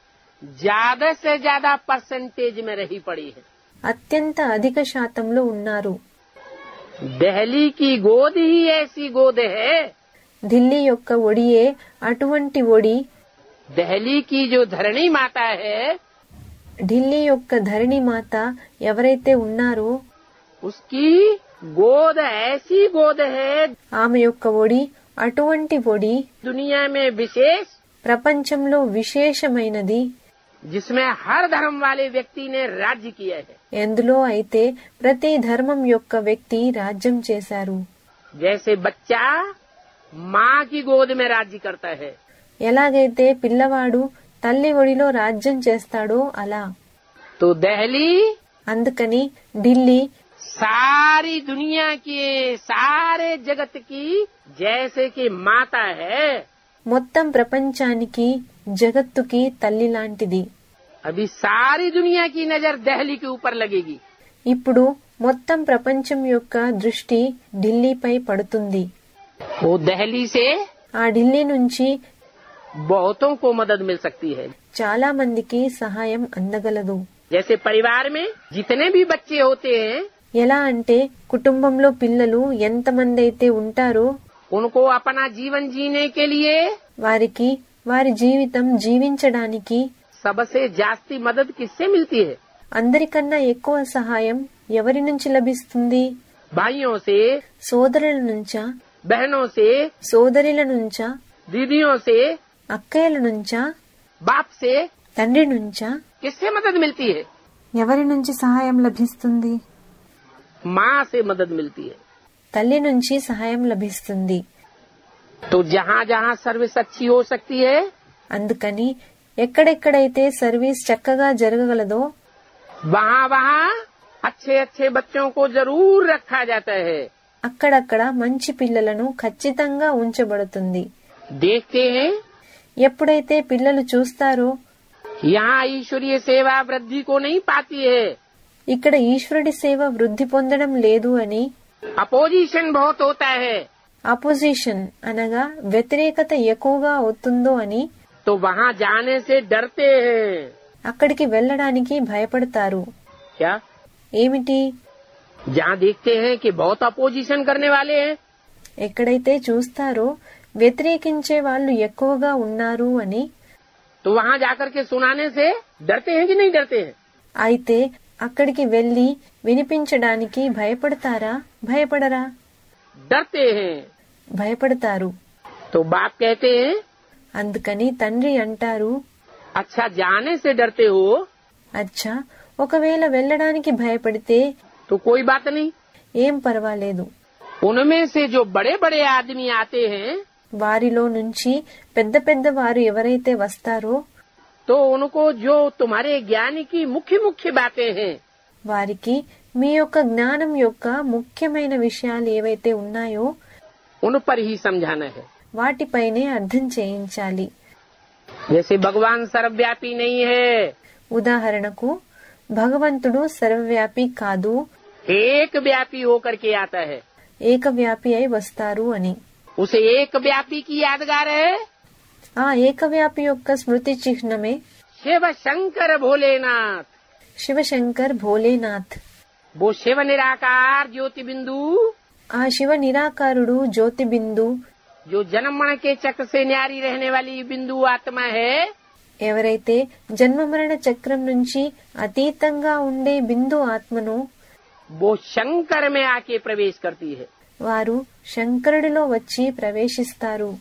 ज्यादा से ज्यादा परसेंटेज में रही पड़ी है। అత్యంత అధిక శాతంలో ఉన్నారు. दिल्ली की गोद ही ऐसी गोद है। ఢిల్లీ యొక్క ఒడియే అటువంటి ఒడి. दिल्ली की जो धरणी माता है, ఢిల్లీ యొక్క ధరణి మాత ఎవరైతే ఉన్నారో उसकी गोद ऐसी गोद है, ఆమె యొక్క ఒడి అటువంటి ఒడి दुनिया में विशेष, ప్రపంచంలో విశేషమైనది. जिसमें हर धर्म वाले व्यक्ति ने राज्य किया है। ఎందులో అయితే ప్రతి ధర్మం యొక్క వ్యక్తి రాజ్యం చేశారు. जैसे बच्चा माँ की गोद में राज्य करता है, ఎలాగైతే పిల్లవాడు తల్లి ఒడిలో రాజ్యం చేస్తాడో అలా. तो दिल्ली అందుకని ఢిల్లీ सारी दुनिया की, सारे जगत की जैसे कि माता है। మొత్తం ప్రపంచానికి జగత్తుకి తల్లి లాంటిది. अभी सारी दुनिया की नजर दिल्ली के ऊपर लगेगी। ఇప్పుడు మొత్తం ప్రపంచం యొక్క దృష్టి ఢిల్లీపై పడుతుంది. वो दिल्ली से ఆ ఢిల్లీ నుంచి बहुतों को मदद मिल सकती है। చాలా మందికి సహాయం అందగలదు. जैसे परिवार में जितने भी बच्चे होते हैं, ఎలా అంటే కుటుంబంలో పిల్లలు ఎంతమంది అయితే ఉంటారో उनको अपना जीवन जीने के लिए వారికి వారి జీవితం జీవించడానికి सबसे जास्ती मदद किससे मिलती है? అందరికన్నా ఎక్కువ సహాయం ఎవరి నుంచి లభిస్తుంది? भाइयों से, సోదరుల నుంచా, बहनों से, సోదరుల నుంచా, दीदियों से, అక్కయ్యల నుంచా, बाप से, తండ్రి నుంచా? किससे मदद मिलती है? ఎవరి నుంచి సహాయం లభిస్తుంది? माँ से मदद मिलती है। తల్లి నుంచి సహాయం లభిస్తుంది. तो जहाँ जहाँ सर्विस अच्छी हो सकती है, అందుకని ఎక్కడెక్కడైతే సర్వీస్ చక్కగా జరగగలదో वहाँ वहाँ अच्छे अच्छे बच्चों को जरूर रखा जाता है। అక్కడక్కడ మంచి పిల్లలను ఖచ్చితంగా ఉంచబడుతుంది. देखते हैं ఎప్పుడైతే పిల్లలు చూస్తారో यहाँ ईश्वरीय सेवा वृद्धि को नहीं पाती है, ఇక్కడ ఈశ్వరుడి సేవ వృద్ధి పొందడం లేదు అని, अपोजिशन बहुत होता है, అపోజిషన్ అనగా వ్యతిరేకత ఎక్కువగా అవుతుందో అని तो वहाँ जाने से डरते हैं। అక్కడికి వెళ్ళడానికి భయపడతారు. क्या? ఏమిటి? जहाँ देखते हैं कि बहुत अपोजिशन करने वाले हैं, ఎక్కడైతే చూస్తారో వ్యతిరేకించే వాళ్ళు ఎక్కువగా ఉన్నారు అని, तो वहाँ जाकर के सुनाने से डरते हैं कि नहीं डरते हैं? అయితే అక్కడికి వెళ్లి వినిపించడానికి భయపడతారా? భయపడరా? डरते हैं। భయపడతారు. तो बाप कहते हैं, అందుకని తండ్రి అంటారు, अच्छा जाने से डरते हो అచ్చా ఒకవేళ వెళ్ళడానికి భయపడితే तो कोई बात नहीं। ఏం పర్వాలేదు. उनमें से जो बड़े बड़े आदमी आते हैं, వారిలో నుంచి పెద్ద పెద్ద వారు ఎవరైతే వస్తారో तो उनको जो तुम्हारे ज्ञान की मुख्य मुख्य बातें हैं, వారికి మీ యొక్క జ్ఞానం యొక్క ముఖ్యమైన విషయాలు ఏవైతే ఉన్నాయో उन पर ही समझाना है। వాటిపైనే అర్థం చేయించాలి. जैसे भगवान सर्वव्यापी नहीं है, ఉదాహరణకు భగవంతుడు సర్వవ్యాపి కాదు, एक व्यापी होकर के आता है। ఏకవ్యాపి అయి వస్తారు అని. उस एक व्यापी की यादगार है ఆ ఏకవ్యాపి యొక్క స్మృతి చిహ్నమే शिव शंकर भोलेनाथ। శివశంకర్ భోలేనాథ్. वो शिव निराकार ज्योति बिंदु, ఆ శివ నిరాకారుడు జ్యోతి బిందు, जो जन्म मरण के चक्र से न्यारी रहने वाली बिंदु आत्मा है, ఎవరైతే జన్మ మరణ చక్రం నుంచి అతీతంగా ఉండే బిందు ఆత్మను वो शंकर में आके प्रवेश करती है వారు శంకరుడిలో వచ్చి ప్రవేశిస్తారు.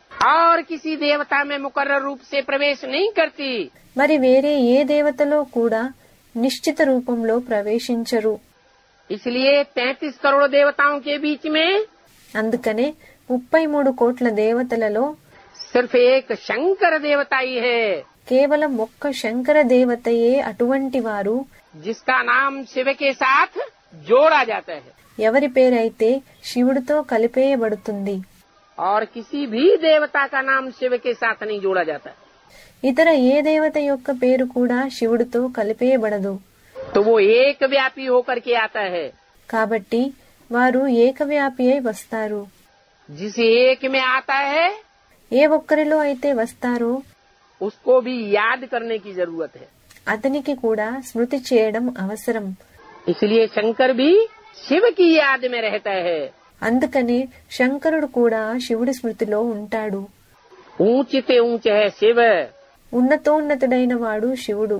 और किसी देवता में मुकर्रर रूप से प्रवेश नहीं करती। మరి వేరే ఏ దేవతలో కూడా నిశ్చిత రూపంలో ప్రవేశించరు. इसलिए तैंतीस करोड़ देवताओं के बीच में అందుకనే ముప్పై మూడు కోట్ల దేవతలలో सिर्फ एक शंकर देवता ही है, కేవలం ఒక్క శంకర దేవతయే అటువంటి వారు, जिसका नाम शिव के साथ जोड़ा जाता है। ఎవరి పేరైతే శివుడితో కలిపేయబడుతుంది. और किसी भी देवता का नाम शिव के साथ नहीं जोड़ा जाता। ఇతర ఏ దేవత యొక్క పేరు కూడా శివుడితో కలిపేయబడదు. तो वो एक व्यापी होकर के आता है। కాబట్టి వారు ఏకవ్యాపి అయి వస్తారు. जिस एक में आता है, ఏ ఒక్కరిలో అయితే వస్తారో उसको भी याद करने की जरूरत है। అతనికి కూడా స్మృతి చేయడం అవసరం. इसलिए शंकर भी शिव की याद में रहता है। అందుకని శంకరుడు కూడా శివుడి స్మృతిలో ఉంటాడు. ऊंच से ऊंच है शिव, ఉన్నతోన్నతుడైన వాడు శివుడు.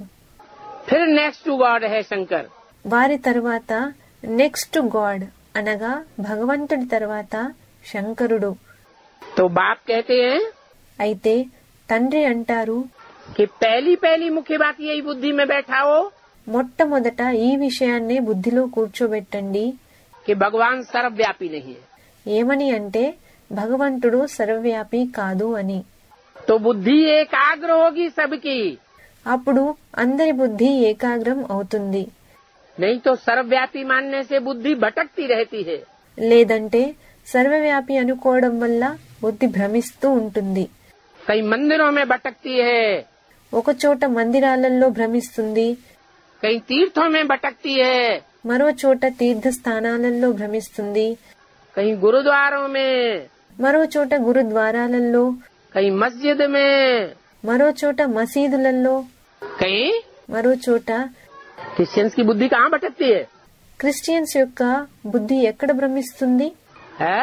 फिर नेक्स्ट टू गॉड है शंकर। వారి తర్వాత నెక్స్ట్ గాడ్ అనగా భగవంతుడి తర్వాత శంకరుడు. तो बाप कहते हैं అయితే తండ్రి అంటారు कि पहली पहली मुख्य बात यही बुद्धि में बैठाओ మొట్టమొదట ఈ విషయాన్నే బుద్ధిలో కూర్చోబెట్టండి. कि भगवान सर्वव्यापी नहीं है। ఏమని అంటే భగవంతుడు సర్వవ్యాపి కాదు అని. तो बुद्धि एकाग्र होगी सबकी, అప్పుడు అందరి బుద్ధి ఏకాగ్రం అవుతుంది. नहीं तो सर्वव्यापी मानने से बुद्धि भटकती रहती है। లేదంటే సర్వవ్యాపి అనుకోవడం వల్ల బుద్ధి భ్రమిస్తూ ఉంటుంది. कई मंदिरों में भटकती है, ఒక చోట మందిరాలలో భ్రమిస్తుంది, कई तीर्थों में भटकती है, మరో చోట తీర్థ స్థానాలలో భ్రమిస్తుంది, कहीं गुरुद्वारों में, మరో చోట గురుద్వారాలలో, कहीं मस्जिद में, మరో చోట మసీదులలో, कहीं మరో చోట. क्रिश्चियंस की बुद्धि कहाँ भटकती है? క్రిస్టియన్స్ యొక్క బుద్ధి ఎక్కడ భ్రమిస్తుంది? है?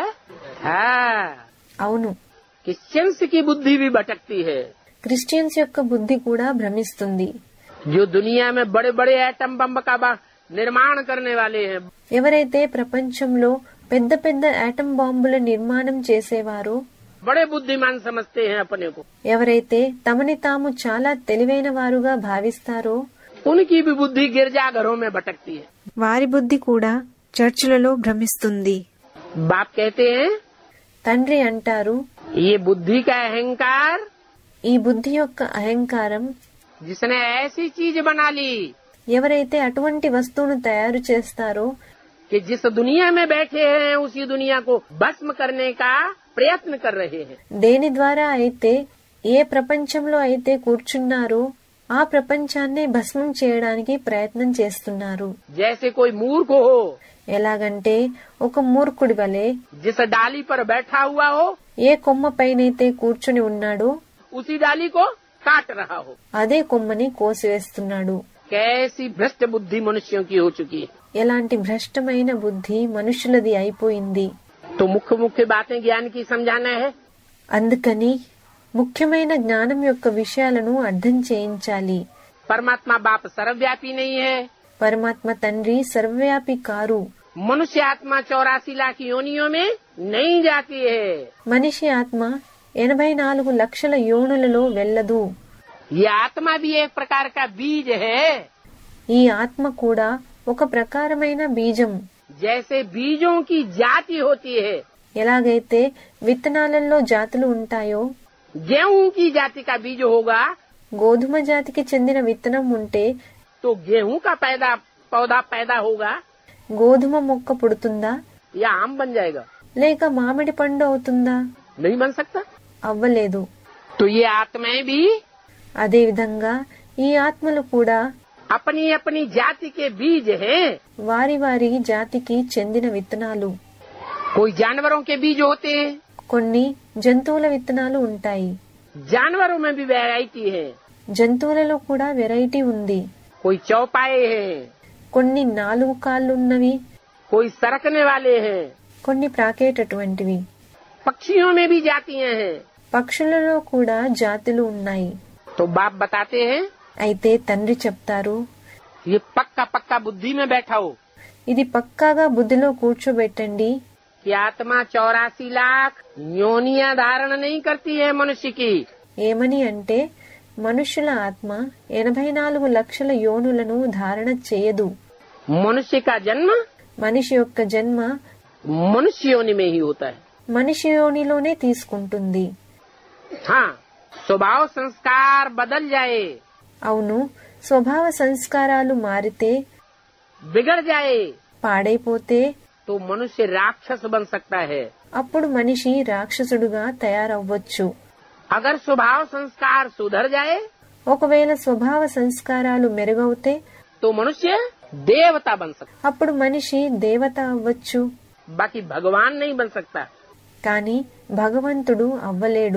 हाँ, అవును, क्रिश्चियंस की बुद्धि भी भटकती है। క్రిస్టియన్స్ యొక్క బుద్ధి కూడా భ్రమిస్తుంది. जो दुनिया में बड़े बड़े एटम बम का बा- निर्माण करने वाले हैं, ఎవరైతే ప్రపంచంలో పెద్ద పెద్ద ఆటం బాంబుల నిర్మాణం చేసేవారో, बड़े बुद्धिमान समझते हैं अपने को, ఎవరైతే తమని తాము చాలా తెలివైన వారుగా భావిస్తారో उनकी भी बुद्धि गिरजाघरों में भटकती है। వారి బుద్ధి కూడా చర్చిలలో భ్రమిస్తుంది. बाप कहते हैं తండ్రి అంటారు ये बुद्धि का अहंकार ఈ బుద్ధి యొక్క అహంకారం जिसने ऐसी चीज बना ली ఎవరైతే అటువంటి వస్తువును తయారు చేస్తారో कि जिस दुनिया में बैठे हैं उसी दुनिया को भस्म करने का प्रयत्न कर रहे हैं। దేని ద్వారా అయితే ఏ ప్రపంచంలో అయితే కూర్చున్నారో ఆ ప్రపంచాన్నే భస్మం చేయడానికి ప్రయత్నం చేస్తున్నారు. जैसे कोई मूर्ख हो, ఎలాగంటే ఒక మూర్ఖుడి వలె जिस डाली पर बैठा हुआ हो ఏ కొమ్మ పైనైతే కూర్చుని ఉన్నాడో उसी डाली को काट रहा हो। అదే కొమ్మని కోసివేస్తున్నాడు. कैसी भ्रष्ट बुद्धि मनुष्यों की हो चुकी है। ఎలాంటి భ్రష్టమైన బుద్ధి మనుషులది అయిపోయింది. तो मुख्य मुख्य बातें ज्ञान की समझाना है। అందుకని ముఖ్యమైన జ్ఞానం యొక్క విషయాలను అర్థం చేయించాలి. परमात्मा बाप सर्वव्यापी नहीं है। పరమాత్మ తండ్రి సర్వవ్యాపి కారు. मनुष्य आत्मा चौरासी लाख योनियों में नहीं जाती है। మనిషి ఆత్మ ఎనభై నాలుగు లక్షల యోనులలో వెళ్ళదు. ये आत्मा भी एक प्रकार का बीज है। ఈ ఆత్మ కూడా ఒక ప్రకారమైన బీజం. जैसे बीजों की जाति होती है, ఎలాగైతే విత్తనాలలో జాతులు ఉంటాయో गेहूं की जाति का बीज होगा గోధుమ జాతికి చెందిన విత్తనం ఉంటే तो गेहूं का पैदा पौधा पैदा होगा గోధుమ మొక్క పుడుతుందా या आम बन जाएगा? లేక మామిడి పండు అవుతుందా? नहीं बन सकता। అవ్వలేదు. तो ये आत्माएं भी అదే విధంగా ఈ ఆత్మలు కూడా अपनी अपनी जाति के बीज हैं। వారి వారి జాతికి చెందిన విత్తనాలు. कोई जानवरों के बीज होते हैं, కొన్ని జంతువుల విత్తనాలు ఉంటాయి. जानवरों में भी वैरायटी है। జంతువులలో కూడా వెరైటీ ఉంది. कोई चौपाए हैं, కొన్ని నాలుగు కాళ్ళున్నవి, कोई सरकने वाले हैं। కొన్ని ప్రాకేటటువంటివి. पक्षियों में भी जातियां हैं। పక్షులలో కూడా జాతులు ఉన్నాయి. तो बाप बताते हैं అయితే తండ్రి చెప్తారు ये पक्का पक्का बुद्धि में बैठाओ ఇది పక్కాగా బుద్ధిలో కూర్చోబెట్టండి. कि आत्मा चौरासी लाख योनियां धारण नहीं करती है मनुष्य की। ఏమని అంటే మనుషుల ఆత్మ ఎనభై నాలుగు లక్షల యోనులను ధారణ చేయదు. मनुष्य का जन्म మనిషి యొక్క జన్మ मनुष्य योनि में ही होता है। మనిషి యోనిలోనే తీసుకుంటుంది. हाँ, स्वभाव संस्कार बदल जाए, అవును, స్వభావ సంస్కారాలు మారితే बिगड़ जाए పాడైపోతే तो मनुष्य राक्षस बन सकता है। అప్పుడు మనిషి రాక్షసుడుగా తయారవ్వచ్చు. अगर स्वभाव संस्कार सुधर जाए ఒకవేళ స్వభావ సంస్కారాలు మెరుగవుతే तो मनुष्य देवता बन सकता, అప్పుడు మనిషి దేవత అవ్వచ్చు. बाकी भगवान नहीं बन सकता। కాని భగవంతుడు అవ్వలేడు.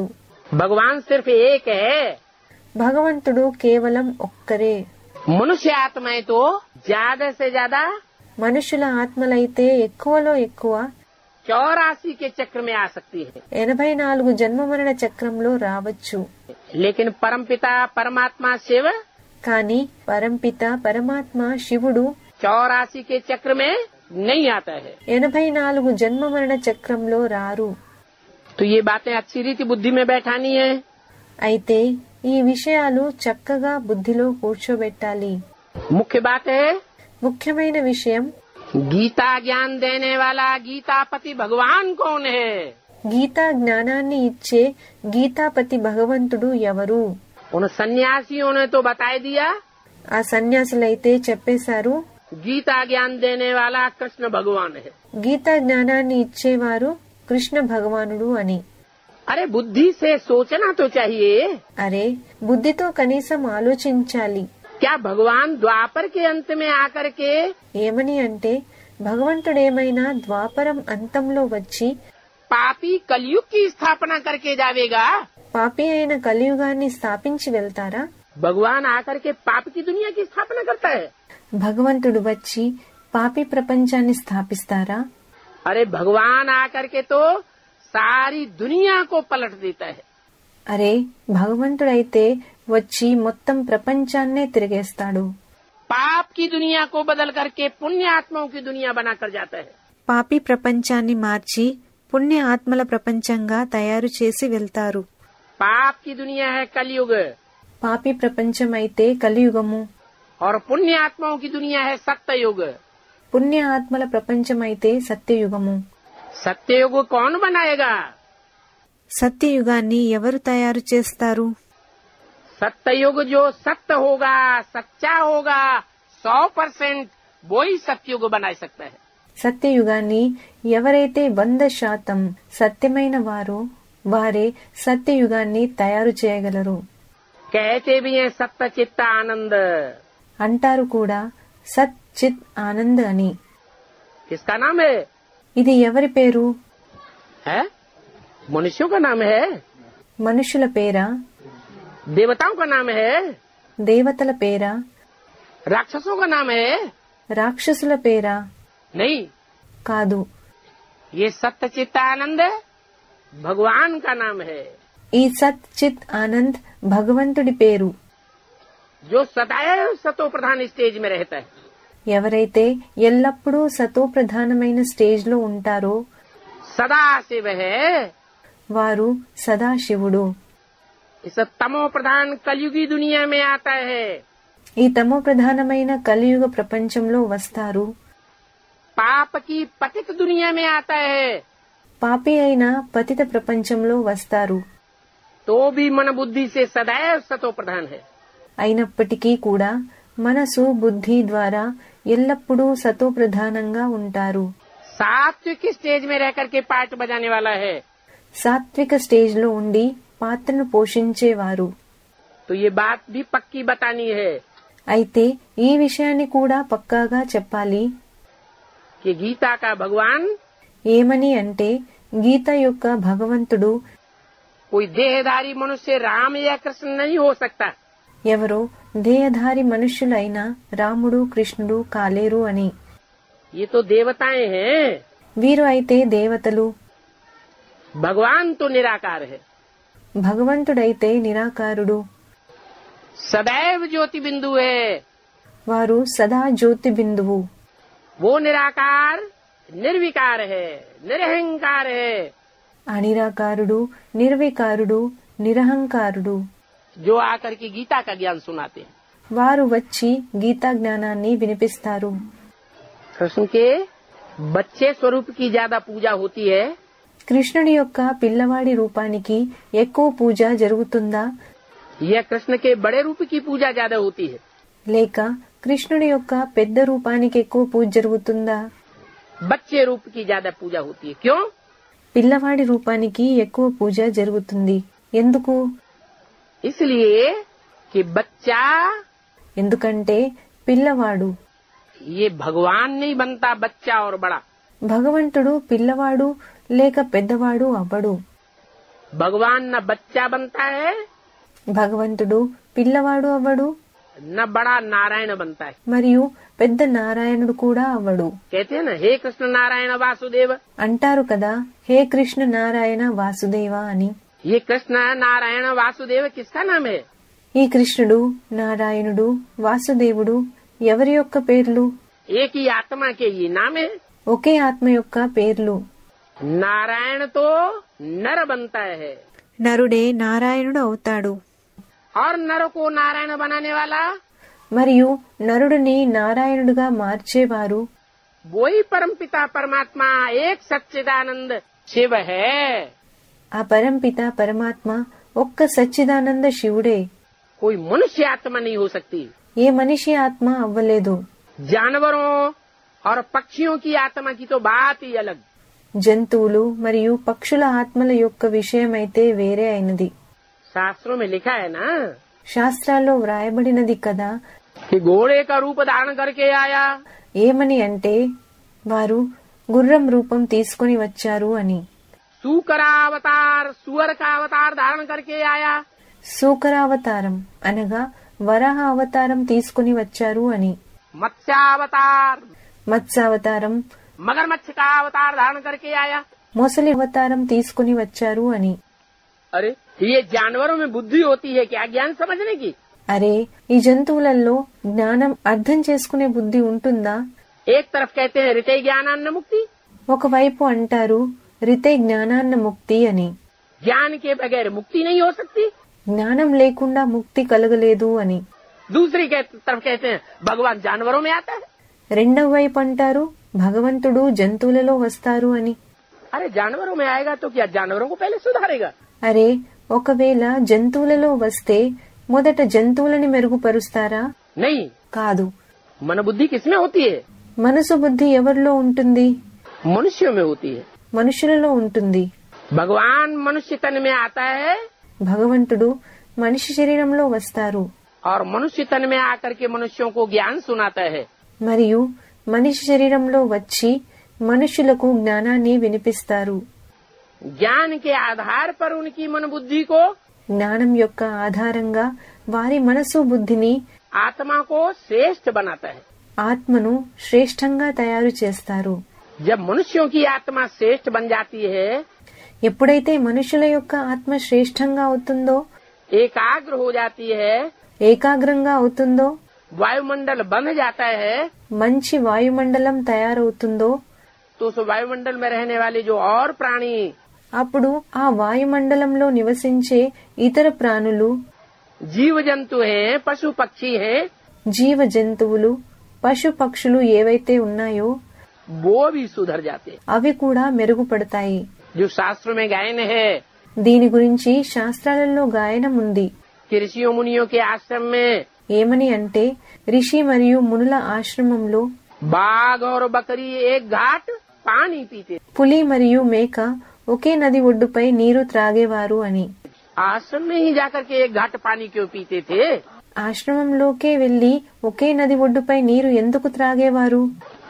भगवान सिर्फ एक है। భగవంతుడు కేవలం ఒక్కరే. मनुष्य आत्माएं तो ज्यादा से ज्यादा మనుషుల ఆత్మలైతే ఎక్కువలో ఎక్కువ चौरासी के चक्र में आ सकती है, ఎనభై నాలుగు జన్మ మరణ చక్రంలో రావచ్చు. लेकिन परमपिता परमात्मा शिव కానీ పరంపిత పరమాత్మ శివుడు चौरासी के चक्र में नहीं आता है। ఎనభై నాలుగు జన్మ మరణ చక్రంలో రారు. तो ये बातें अच्छी रीति बुद्धि में बैठानी है। అయితే ఈ విషయాలు చక్కగా బుద్ధిలో కూర్చోబెట్టాలి. मुख्य बात है ముఖ్యమైన విషయం, गीता ज्ञान देने वाला गीतापति भगवान कौन है। గీతా జ్ఞానాన్ని ఇచ్చే గీతాపతి భగవంతుడు ఎవరు? उन सन्यासियों ने तो बता दिया, ఆ సన్యాసులైతే చెప్పేశారు, गीता ज्ञान देने वाला कृष्ण भगवान है। గీతా జ్ఞానాన్ని ఇచ్చేవారు కృష్ణ భగవానుడు అని. अरे बुद्धि से सोचना तो चाहिए। అరే, బుద్ధితో కనీసం ఆలోచించాలి. क्या भगवान द्वापर के अंत में आकर के ఏమని అంటే, భగవంతుడేమైనా ద్వాపరం అంతంలో వచ్చి पापी कलयुग की स्थापना करके जावेगा। పాపి అయిన కలియుగాన్ని స్థాపించి వెళ్తారా? भगवान आकर के पाप की दुनिया की स्थापना करता है। భగవంతుడు వచ్చి పాపి ప్రపంచాన్ని స్థాపిస్తారా? अरे भगवान आकर के तो सारी दुनिया को पलट देता है। అరే, భగవంతుడైతే వచ్చి మొత్తం ప్రపంచాన్నే తిరిగేస్తాడు. पाप की दुनिया को बदल करके पुण्य आत्माओं की दुनिया बनाकर जाता है। పాపి ప్రపంచాన్ని మార్చి పుణ్య ఆత్మల ప్రపంచంగా తయారు చేసి వెళ్తారు. पाप की दुनिया है कलयुग పాపి ప్రపంచం అయితే కలియుగము, और पुण्य आत्माओं की दुनिया है सत्ययुग। పుణ్య ఆత్మల ప్రపంచం అయితే సత్యయుగము. सत्ययुग कौन बनाएगा। సత్యయుగాన్ని ఎవరు తయారు చేస్తారు? सत्ययुग जो सत्य होगा, सच्चा होगा, सौ परसेंट वो ही सत्ययुग बना सकता है। సత్యయుగాన్ని ఎవరైతే వంద శాతం సత్యమైన వారో వారే సత్యయుగాన్ని తయారు చేయగలరు. कहते भी हैं सत्य चित्त आनंद। అంటారు కూడా సత్ చిత్ ఆనంద్ అని. किसका नाम है? ఇది ఎవరి పేరు? है मनुष्यों का नाम है, మనుషుల పేరా? देवताओं का नाम है, దేవతల పేరా? राक्षसों का नाम है। రాక్షసుల పేరా? नहीं, కాదు. ये सत्य चित्त आनंद भगवान का नाम है, ఈ సత్ చిత్ ఆనంద్ భగవంతుడి పేరు. जो सदैव सतो प्रधान स्टेज में रहता है। ఎవరైతే ఎల్లప్పుడూ సతో ప్రధానమైన స్టేజ్ లో ఉంటారో सदा शिव है। వారు సదాశివుడు. इस तमो प्रधान कलयुगी दुनिया में आता है। ఈ తమో ప్రధానమైన కలియుగ ప్రపంచంలో వస్తారు. पाप की पतित दुनिया में आता है, పాపి అయిన పతిత ప్రపంచంలో వస్తారు. तो भी मन बुद्धि से सदैव सतो प्रधान है। అయినప్పటికీ కూడా మనసు బుద్ధి ద్వారా ఎల్లప్పుడూ సతో ప్రధానంగా ఉంటారు. सात्विक स्टेज में रह करके पार्ट बजाने वाला है। సాత్విక స్టేజ్ లో ఉండి పాత్రను పోషించేవారు. तो ये बात भी पक्की बतानी है అయితే ఈ విషయాన్ని కూడా పక్కాగా చెప్పాలి. कि गीता का भगवान ఏమని అంటే, గీత యొక్క భగవంతుడు कोई देहधारी मनुष्य राम या कृष्ण नहीं हो सकता। ఎవరో దేహధారి మనుష్యులైన రాముడు కృష్ణుడు కాలేరు అని. ये तो देवताएं हैं, వీరు అయితే దేవతలు. भगवान तो निराकार है। భగవంతుడైతే నిరాకారుడు. सदैव ज्योति बिंदु है। వారు సదా జ్యోతి బిందువు. वो निराकार निर्विकार है, निरहंकार है। అనిరాకారుడు, నిర్వికారుడు, నిరహంకారుడు. जो आकर के गीता का ज्ञान सुनाते हैं। వారు వచ్చి గీతా జ్ఞానాన్ని వినిపిస్తారు. कृष्ण के बच्चे स्वरूप की ज्यादा पूजा होती है, కృష్ణుడి యొక్క పిల్లవాడి రూపానికి ఎక్కువ పూజ జరుగుతుందా, या कृष्ण के बड़े रूप की पूजा ज्यादा होती है। లేక కృష్ణుడి యొక్క పెద్ద రూపానికి ఎక్కువ పూజ జరుగుతుందా? बच्चे रूप की ज्यादा पूजा होती है। क्यों? పిల్లవాడి రూపానికి ఎక్కువ పూజ జరుగుతుంది. ఎందుకు? इसलिए कि बच्चा ఎందుకంటే పిల్లవాడు ये भगवान नहीं बनता, बच्चा और बड़ा। భగవంతుడు పిల్లవాడు లేక పెద్దవాడు అవ్వడు. भगवान न बच्चा बनता है భగవంతుడు పిల్లవాడు అవ్వడు, न बड़ा नारायण बनता है। మరియు పెద్ద నారాయణుడు కూడా అవ్వడు। कहते हैं ना, हे कृष्ण नारायण वासुदेव। అంటారు కదా, హే కృష్ణ నారాయణ వాసుదేవ అని। ये कृष्ण नारायण वासुदेव किसका नाम है? ఈ కృష్ణుడు నారాయణుడు వాసుదేవుడు ఎవరి యొక్క పేర్లు? एक ही आत्मा के ये नाम है। ఒకే ఆత్మ యొక్క పేర్లు। नारायण तो नर बनता है నరుడే నారాయణుడు అవుతాడు, और नर को नारायण बनाने वाला మరియు నరుడిని నారాయణుడిగా మార్చేవారు वो ही परम पिता परमात्मा एक सच्चिदानंद शिव है। ఆ పరంపిత పరమాత్మ ఒక్క సచ్చిదానంద శివుడే। कोई मनुष्य आत्मा नहीं हो सकती। ఏ మనిషి ఆత్మ అవ్వలేదు। जानवरों और पक्षियों की आत्मा की तो बात ही अलग। జంతువులు మరియు పక్షుల ఆత్మల యొక్క విషయమైతే వేరే అయినది। शास्त्रों में लिखा है ना శాస్త్రాల్లో వ్రాయబడినది కదా, कि घोड़े का रूप धारण करके आया। ఏమని అంటే వారు గుర్రం రూపం తీసుకొని వచ్చారు అని। सूकरावतार सुअर का अवतार धारण करके आया। సూకరావతారం అనగా వరాహ అవతారం తీసుకుని వచ్చారు అని। मत्स्यावतार మత్స్యావతారం मगरमच्छ का अवतार धारण करके आया। మొసలి అవతారం తీసుకుని వచ్చారు అని। अरे ये जानवरों में बुद्धि होती है क्या ज्ञान समझने की? అరే, ఈ జంతువులలో జ్ఞానం అర్థం చేసుకునే బుద్ధి ఉంటుందా? एक तरफ कहते हैं ऋते ज्ञानान्न मुक्ति, ఒకవైపు అంటారు రితే జ్ఞానాన్న ముక్తి అని। ज्ञान के बगैर मुक्ति नहीं हो सकती। జ్ఞానం లేకుండా ముక్తి కలగలేదు అని। दूसरी के तरफ कहते हैं भगवान जानवरों में आता है। రెండవ వైపు అంటారు భగవంతుడు జంతువులలో వస్తారు అని। अरे जानवरों में आएगा तो क्या जानवरों को पहले सुधारेगा? అరే, ఒకవేళ జంతువులలో వస్తే మొదట జంతువులని మెరుగుపరుస్తారా? नहीं। కాదు। मन बुद्धि किसमें होती है? మనసు బుద్ధి ఎవరిలో ఉంటుంది? मनुष्यों में होती है। మనుషులలో ఉంటుంది। भगवान मनुष्य तन में आता है భగవంతుడు మనిషి శరీరంలో వస్తారు और मनुष्य तन में आकर के मनुष्यों को ज्ञान सुनाता है। మరియు మనిషి శరీరంలో వచ్చి మనుషులకు జ్ఞానాన్ని వినిపిస్తారు। ज्ञान के आधार पर उनकी मन बुद्धि को, జ్ఞానం యొక్క ఆధారంగా వారి మనసు బుద్ధిని, आत्मा को श्रेष्ठ बनाता है। ఆత్మను శ్రేష్టంగా తయారు చేస్తారు। जब मनुष्यों की आत्मा श्रेष्ठ बन जाती है, ఎప్పుడైతే మనుషుల యొక్క ఆత్మ శ్రేష్టంగా అవుతుందో, एकाग्र हो जाती है, ఏకాగ్రంగా అవుతుందో, वायुमंडल बन जाता है, మంచి వాయుమండలం తయారవుతుందో, तो उस वायुमंडल में रहने वाले जो और प्राणी, అప్పుడు ఆ వాయుమండలంలో నివసించే ఇతర ప్రాణులు, जीव जंतु हैं, पशु पक्षी हैं, జీవ జంతువులు, పశు పక్షులు ఏవైతే ఉన్నాయో वो भी सुधर जाते हैं। అవి కూడా మెరుగుపడతాయి। जो शास्त्र में गायन है దీని గురించి శాస్త్రాలలో గాయనం ఉంది। कि ऋषियों मुनियों के आश्रम में ఏమని అంటే రిషి మరియు మునుల ఆశ్రమంలో बाघ और बकरी एक घाट पानी पीते। పులి మరియు మేక ఒకే నది ఒడ్డుపై నీరు త్రాగేవారు అని। आश्रम में ही जाकर के एक घाट पानी क्यों पीते थे? ఆశ్రమంలోకే వెళ్లి ఒకే నది ఒడ్డుపై నీరు ఎందుకు త్రాగేవారు?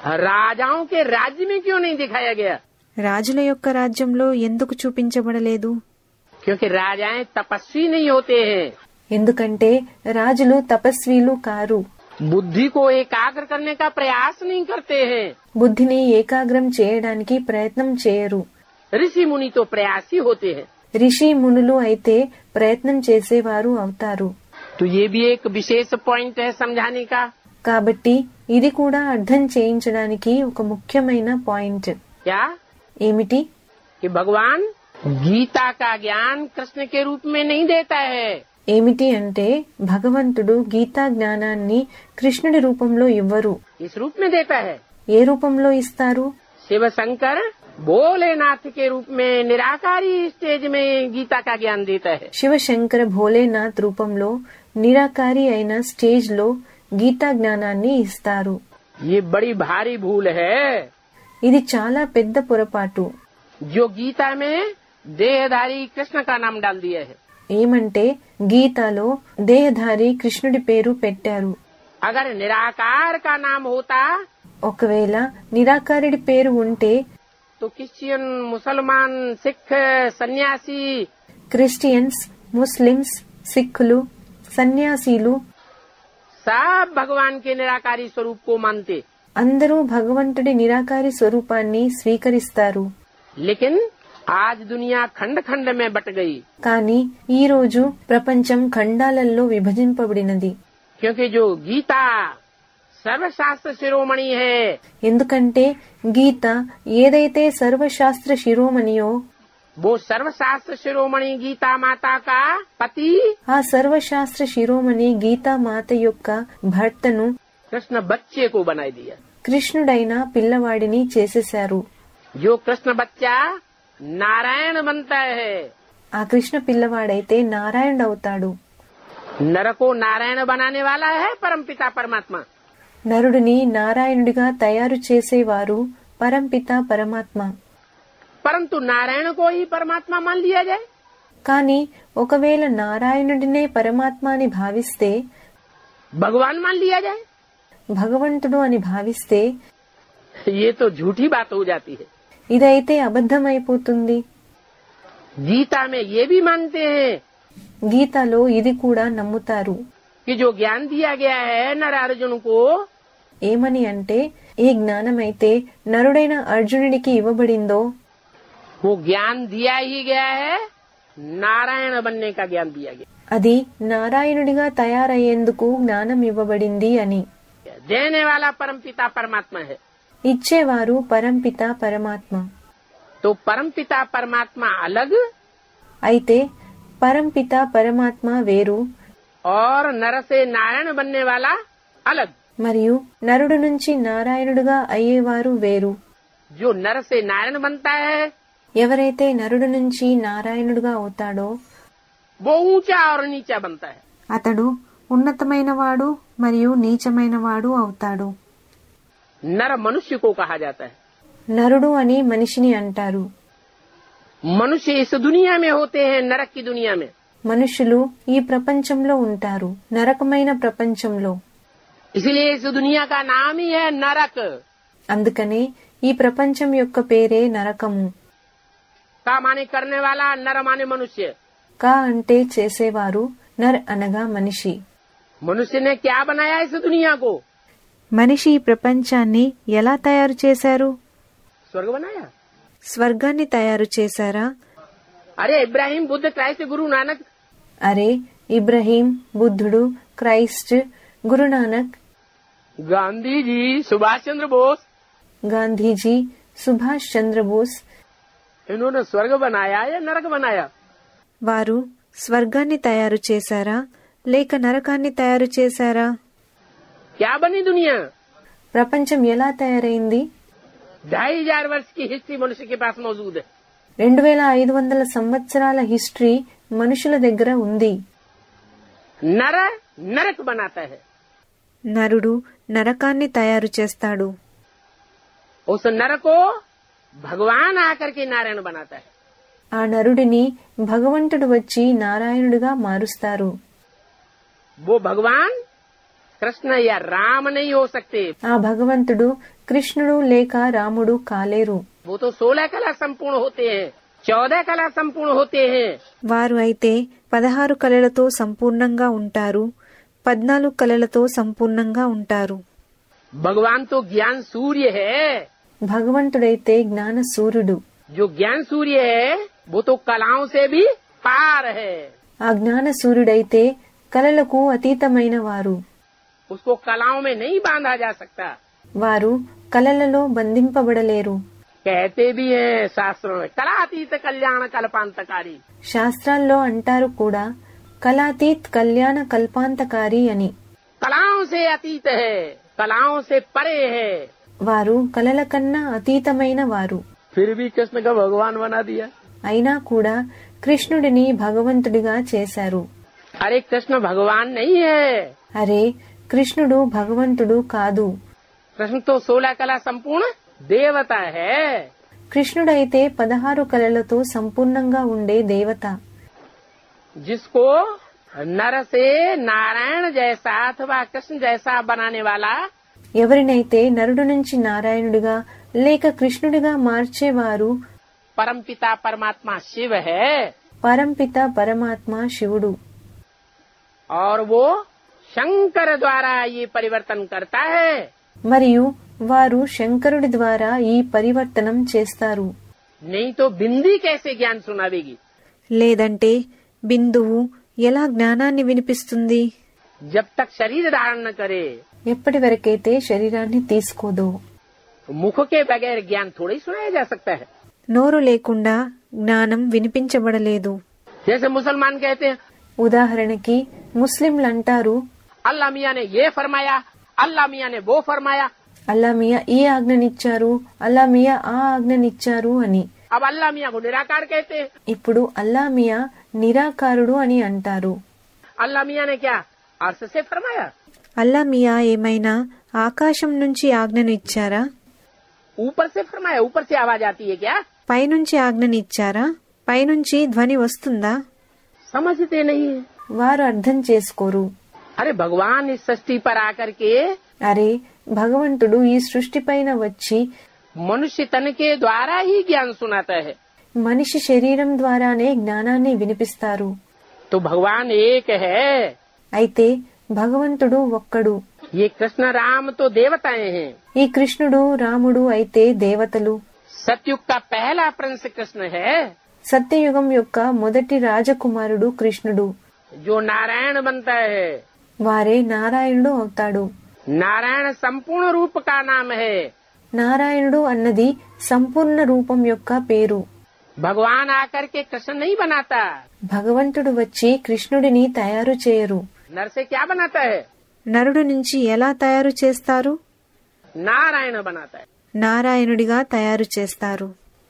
राजाओं के राज्य में क्यों नहीं दिखाया गया? రాజుల యొక్క రాజ్యంలో ఎందుకు చూపించబడలేదు? क्योंकि राजाएं तपस्वी नहीं होते हैं। ఎందుకంటే రాజులు తపస్వీలు కారు, बुद्धि को एकाग्र करने का प्रयास नहीं करते हैं। బుద్ధిని ఏకాగ్రం చేయడానికి ప్రయత్నం చేయరు। ऋषि मुनि तो प्रयासी होते हैं। రిషి మునులు అయితే ప్రయత్నం చేసేవారు అవుతారు। तो ये भी एक विशेष पॉइंट है समझाने का। కాబట్టి ఇది కూడా అర్థం చేయించడానికి ఒక ముఖ్యమైన పాయింట్। क्या? ఏమిటి? कि भगवान गीता का ज्ञान कृष्ण के रूप में नहीं देता है। ఏమిటి అంటే భగవంతుడు గీతా జ్ఞానాన్ని కృష్ణుడి రూపంలో ఇవ్వరు। इस रूप में देता है। ఏ రూపంలో ఇస్తారు? शिव शंकर भोलेनाथ के रूप में निराकारी स्टेज में गीता का ज्ञान देता है। శివశంకర భోలేనాథ్ రూపంలో నిరాకారి అయిన స్టేజ్ లో గీతా జ్ఞానాన్ని ఇస్తారు। ये बड़ी भारी भूल है। ఇది చాలా పెద్ద పొరపాటు। जो गीता में देहधारी कृष्ण का नाम डाल दिया है। ఏమంటే గీతాలో దేహధారి కృష్ణుడి పేరు పెట్టారు। अगर निराकार का नाम होता ఒకవేళ నిరాకారుడి పేరు ఉంటే तो क्रिश्चियन, मुसलमान, सिख, सन्यासी క్రిస్టియన్స్, ముస్లిమ్స్, సిక్కులు, సన్యాసీలు सब भगवान के निराकारी स्वरूप को मानते, అందరూ భగవంతుడి నిరాకారి స్వరూపాన్ని స్వీకరిస్తారు. लेकिन आज दुनिया खंड खंड में बट गई, కానీ ఈ రోజు ప్రపంచం ఖండాలలో విభజింపబడినది. क्योंकि जो गीता सर्वशास्त्र शिरोमणि है, ఎందుకంటే గీత ఏదైతే సర్వశాస్త్ర శిరోమణియో वो सर्वशास्त्र शिरोमणि गीता माता का पति ఆ సర్వశాస్త్ర శిరోమణి గీతామాత యొక్క భర్తను कृष्ण बच्चे को बनाई दिया. కృష్ణుడైన పిల్లవాడిని చేసేశారు. जो कृष्ण बच्चा नारायण बनता है, ఆ కృష్ణ పిల్లవాడైతే నారాయణుడు అవుతాడు. नर को नारायण बनाने वाला है परमपिता परमात्मा. నరుడిని నారాయణుడిగా తయారు చేసేవారు పరంపిత పరమాత్మ. परंतु नारायण को ही परमात्मा मान लिया जाए, కానీ ఒకవేళ నారాయణుడినే పరమాత్మ అని భావిస్తే, भगवान मान लिया जाए, భగవంతుడు అని భావిస్తే ये तो झूठी बात हो जाती है. ఇదైతే అబద్ధమైపోతుంది. गीता में ये भी मानते हैं గీతలో ఇది కూడా నమ్ముతారు. कि जो ज्ञान दिया गया है नर अर्जुन को, ఏమని అంటే ఏ జ్ఞానమైతే నరుడైన అర్జునుడికి ఇవ్వబడిందో वो ज्ञान दिया ही गया है, नारायण बनने का ज्ञान दिया गया. అది నారాయణుడిగా తయారయ్యేందుకు జ్ఞానం ఇవ్వబడింది అని. देने वाला परमपिता परमात्मा है. ఇచ్చేవారు పరంపిత పరమాత్మ. तो परमपिता परमात्मा अलग అయితే పరంపిత పరమాత్మ వేరు, और नर से नारायण बनने वाला अलग. మరియు నరుడు నుంచి నారాయణుడుగా అయ్యేవారు వేరు. जो नर से नारायण बनता है ఎవరైతే నరుడు నుంచి నారాయణుడుగా అవుతాడో वो ऊंचा और नीचा बनता है. అతడు ఉన్నతమైన వాడు మరియు నీచమైన వాడు అవుతాడు. नर मनुष्य को कहा जाता है. నరుడు అని మనిషిని అంటారు. मनुष्य इस दुनिया में होते हैं, नरक की दुनिया में. మనుషులు ఈ ప్రపంచంలో ఉంటారు, నరకమైన ప్రపంచంలో. इसलिए इस दुनिया का नाम ही है नरक. అందుకనే ఈ ప్రపంచం యొక్క పేరే నరకము. का माने करने वाला, नर माने मनुष्य. కా అంటే చేసేవారు, నర్ అనగా మనిషి. मनुष्य ने क्या बनाया इस दुनिया को? మనిషి ఈ ప్రపంచాన్ని ఎలా తయారు చేశారు? स्वर्ग बनाया. స్వర్గాన్ని తయారు చేశారా? अरे इब्राहिम, बुद्ध, क्राइस्ट, गुरु नानक, అరే ఇబ్రహీం, బుద్ధుడు, క్రైస్ట్, గురునానక్, गांधी जी, सुभाष चंद्र बोस, గాంధీజీ, సుభాష్ చంద్రబోస్ इन्होंने स्वर्ग बनाया या नरक बनाया? వారు స్వర్గాన్ని తయారు చేశారా లేక నరకాన్ని తయారు చేశారా? क्या बनी दुनिया? ప్రపంచం ఎలా తయారైంది? ढाई हजार वर्ष की हिस्ट्री मनुष्य के पास मौजूद है. రెండు వేల ఐదు వందల సంవత్సరాల హిస్టరీ మనుషుల దగ్గర ఉంది. नर नरक बनाता है. నరుడు నరకాన్ని తయారు చేస్తాడు. उस नर को भगवान आकर के नारायण बनाता है. ఆ నరుడిని భగవంతుడు వచ్చి నారాయణుడిగా మారుస్తారు. वो भगवान कृष्ण या राम नहीं हो सकते. ఆ భగవంతుడు కృష్ణుడు లేక రాముడు కాలేరు. वो तो सोलह कला संपूर्ण होते हैं, चौदह कला संपूर्ण होते हैं. వారు అయితే పదహారు కళలతో సంపూర్ణంగా ఉంటారు, పద్నాలుగు కళలతో సంపూర్ణంగా ఉంటారు. भगवान तो ज्ञान सूर्य है. భగవంతుడైతే జ్ఞాన సూర్యుడు. जो ज्ञान सूर्य है वो तो कलाओं से भी पार है. ఆ జ్ఞాన సూర్యుడైతే కళలకు అతీతమైన వారు. उसको कलाओं में नहीं बांधा जा सकता. వారు కళలలో బంధింపబడలేరు. कहते भी हैं शास्त्रों में, कलातीत कल्याण कल्पांतकारी. శాస్త్రాల్లో అంటారు కూడా కళాతీత్ కళ్యాణ కల్పాంతకారి అని. कलाओं से अतीत है, कलाओं से परे है. వారు కళల కన్నా అతీతమైన వారు. फिर भी कृष्ण का भगवान बना दिया. అయినా కూడా కృష్ణుడిని భగవంతుడిగా చేశారు. अरे कृष्ण भगवान नहीं है. అరే కృష్ణుడు భగవంతుడు కాదు. कृष्ण तो सोलह कला संपूर्ण देवता है. కృష్ణుడైతే పదహారు కళలతో సంపూర్ణంగా ఉండే దేవత. जिसको नर से नारायण जैसा अथवा कृष्ण जैसा बनाने वाला ఎవరినైతే నరుడు నుంచి నారాయణుడిగా లేక కృష్ణుడిగా మార్చేవారు परमपिता परमात्मा शिव है. పరంపిత పరమాత్మ శివుడు. और वो शंकर द्वारा ये परिवर्तन करता है. మరియు వారు శంకరుడి ద్వారా ఈ పరివర్తనం చేస్తారు. नहीं तो बिंदी कैसे ज्ञान सुनावेगी. లేదంటే బిందువు ఎలా జ్ఞానాన్ని వినిపిస్తుంది? जब तक शरीर धारण न करे. ఎప్పటి వరకైతే శరీరాన్ని తీసుకోదో. मुख के बगैर ज्ञान थोड़ी सुनाया जा सकता है. నోరు లేకుండా జ్ఞానం వినిపించబడలేదు. जैसे मुसलमान कहते हैं. ఉదాహరణకి ముస్లింలంటారు, अल्लाह मियाँ ने ये फरमाया, अल्लाह मियाँ ने वो फरमाया. అల్లా మియా ఈ ఆజ్ఞనిచ్చారు, అల్లా మియా ఆ ఆజ్ఞనిచ్చారు అని. अब अल्लाह मियाँ को निराकार कहते हैं. ఇప్పుడు అల్లా మియా నిరాకారుడు అని అంటారు. अल्लाह मियाँ ने क्या अर्श से फरमाया. అల్లా మియా ఏమైనా ఆకాశం నుంచి ఆజ్ఞను ఇచ్చారా? ऊपर से फरमाया. ऊपर से आवाज आती है क्या? పైనుంచి ఆజ్ఞని ఇచ్చారా? పైనుంచి ధ్వని వస్తుందా? समझते नहीं है. వారు అర్థం చేసుకోరు. अरे भगवान इस सृष्टि पर आकर के అరే భగవంతుడు ఈ సృష్టి పైన వచ్చి मनुष्य तन के द्वारा ही ज्ञान सुनाता है. మనిషి శరీరం ద్వారానే జ్ఞానాన్ని వినిపిస్తారు. तो भगवान एक है. అయితే భగవంతుడు ఒక్కడు. ये कृष्ण राम तो देवताएं हैं. ఈ కృష్ణుడు రాముడు అయితే దేవతలు. सतयुग का पहला प्रिंस कृष्ण है. సత్యయుగం యొక్క మొదటి రాజకుమారుడు కృష్ణుడు. जो नारायण बनता है. వారే నారాయణుడు అవుతాడు. नारायण संपूर्ण रूप का नाम है. నారాయణుడు అన్నది సంపూర్ణ రూపం యొక్క పేరు. भगवान आकर के कृष्ण नहीं बनाता. భగవంతుడు వచ్చి కృష్ణుడిని తయారు చేయరు. नर से क्या बनाता है. నరుడు నుంచి ఎలా తయారు చేస్తారు? नारायण बनाता है. నారాయణుడిగా తయారు చేస్తారు.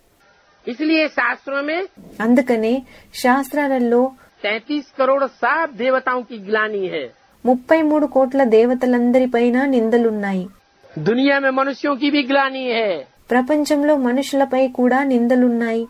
इसलिए शास्त्रों में అందుకనే శాస్త్రాలలో तैतीस करोड़ सब देवताओं की ग्लानी है. ముప్పై మూడు కోట్ల దేవతలందరిపైన నిందలున్నాయి. दुनिया में मनुष्यों की भी ग्लानी है. ప్రపంచంలో మనుషులపై కూడా నిందలున్నాయి.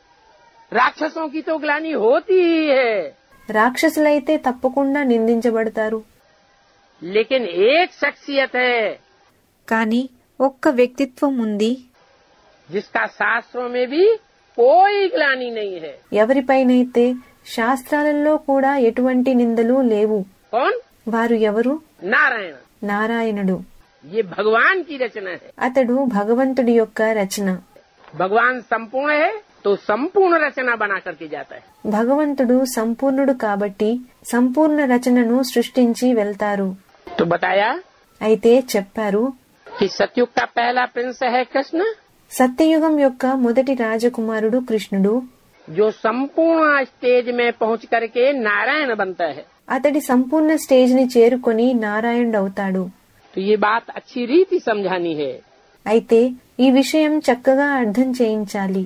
राक्षसों की तो ग्लानी होती ही है. రాక్షసులైతే తప్పకుండా నిందించబడతారు. लेकिन एक शख्सियत है. కానీ ఒక్క వ్యక్తిత్వం ఉంది, जिसका शास्त्रों में भी कोई ग्लानी नहीं है. ఎవరిపైనైతే శాస్త్రాలలో కూడా ఎటువంటి నిందలు లేవు. कौन. వారు ఎవరు? नारायण. నారాయణుడు. ये भगवान की रचना है. అతడు భగవంతుడి యొక్క రచన. भगवान संपूर्ण है तो संपूर्ण रचना बना करके जाता है. భగవంతుడు సంపూర్ణుడు కాబట్టి సంపూర్ణ రచనను సృష్టించి వెళ్తారు. तो बताया అయితే చెప్పారు, कि सतयुग का पहला प्रिंस है कृष्ण. సత్యయుగం యొక్క మొదటి రాజకుమారుడు కృష్ణుడు. जो संपूर्ण स्टेज में पहुंच करके नारायण बनता है. అతడి సంపూర్ణ స్టేజ్ ని చేరుకొని నారాయణుడు అవుతాడు. तो ये बात अच्छी रीति समझानी है. అయితే ఈ విషయం చక్కగా అర్థం చేయించాలి.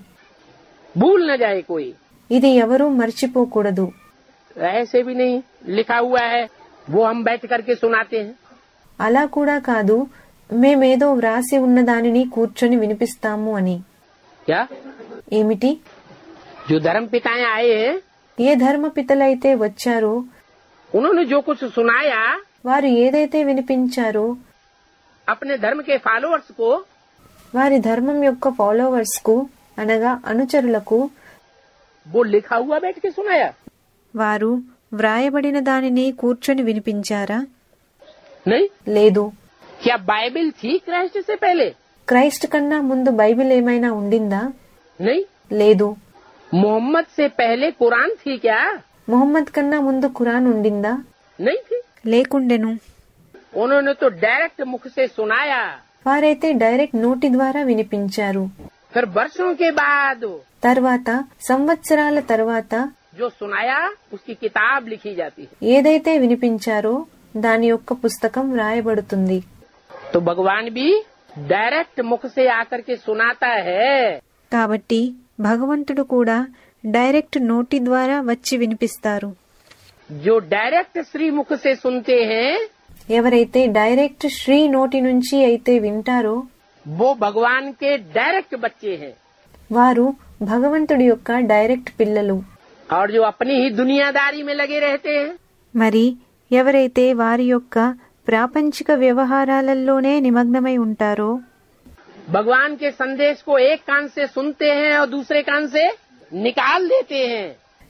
भूल न जाए कोई. ఇది ఎవరూ మర్చిపోకూడదు. ऐसे भी नहीं लिखा हुआ है वो हम बैठ करके सुनाते हैं. అలా కూడా కాదు, మేమేదో వ్రాసి ఉన్న దానిని కూర్చొని వినిపిస్తాము అని. क्या. ఏమిటి? जो धर्म पिताएं आए हैं ఏ ధర్మపితలైతే వచ్చారో उन्होंने जो कुछ सुनाया వారు ఏదైతే వినిపించారో अपने धर्म के फॉलोअर्स को వారి ధర్మం యొక్క ఫాలోవర్స్ కు అనగా అనుచరులకు वो लिखा हुआ बैठ के सुनाया. వారు వ్రాయబడిన దానిని కూర్చొని వినిపించారా? नहीं. లేదు. क्या बाइबल थी क्राइस्ट से पहले. క్రైస్ట్ కన్నా ముందు బైబిల్ ఏమైనా ఉండిందా? नहीं. లేదు. मोहम्मद से पहले कुरान थी क्या. మొహమ్మద్ కన్నా ముందు ఖురాన్ ఉండిందా? नहीं थी. లేకుండెను. उन्होंने तो डायरेक्ट मुख से सुनाया. వారైతే డైరెక్ట్ నోటి ద్వారా వినిపించారు. फिर वर्षों के बाद తర్వాత సంవత్సరాల తర్వాత जो सुनाया उसकी किताब लिखी जाती है. ఏదైతే వినిపించారో దాని యొక్క పుస్తకం రాయబడుతుంది. तो भगवान भी डायरेक्ट मुख से आकर के सुनाता है. కాబట్టి భగవంతుడు కూడా డైరెక్ట్ నోటి ద్వారా వచ్చి వినిపిస్తారు. जो डायरेक्ट श्री मुख से सुनते हैं ఎవరైతే డైరెక్ట్ శ్రీ నోటి నుంచి అయితే వింటారో वो भगवान के डायरेक्ट बच्चे हैं. వారు భగవంతుడి యొక్క డైరెక్ట్ పిల్లలు. और जो अपनी ही दुनियादारी में लगे रहते हैं మరి ఎవరైతే వారి యొక్క ప్రాపంచిక వ్యవహారాలలోనే నిమగ్నమై ఉంటారో भगवान के संदेश को एक कान से सुनते हैं और दूसरे कान से निकाल देते हैं.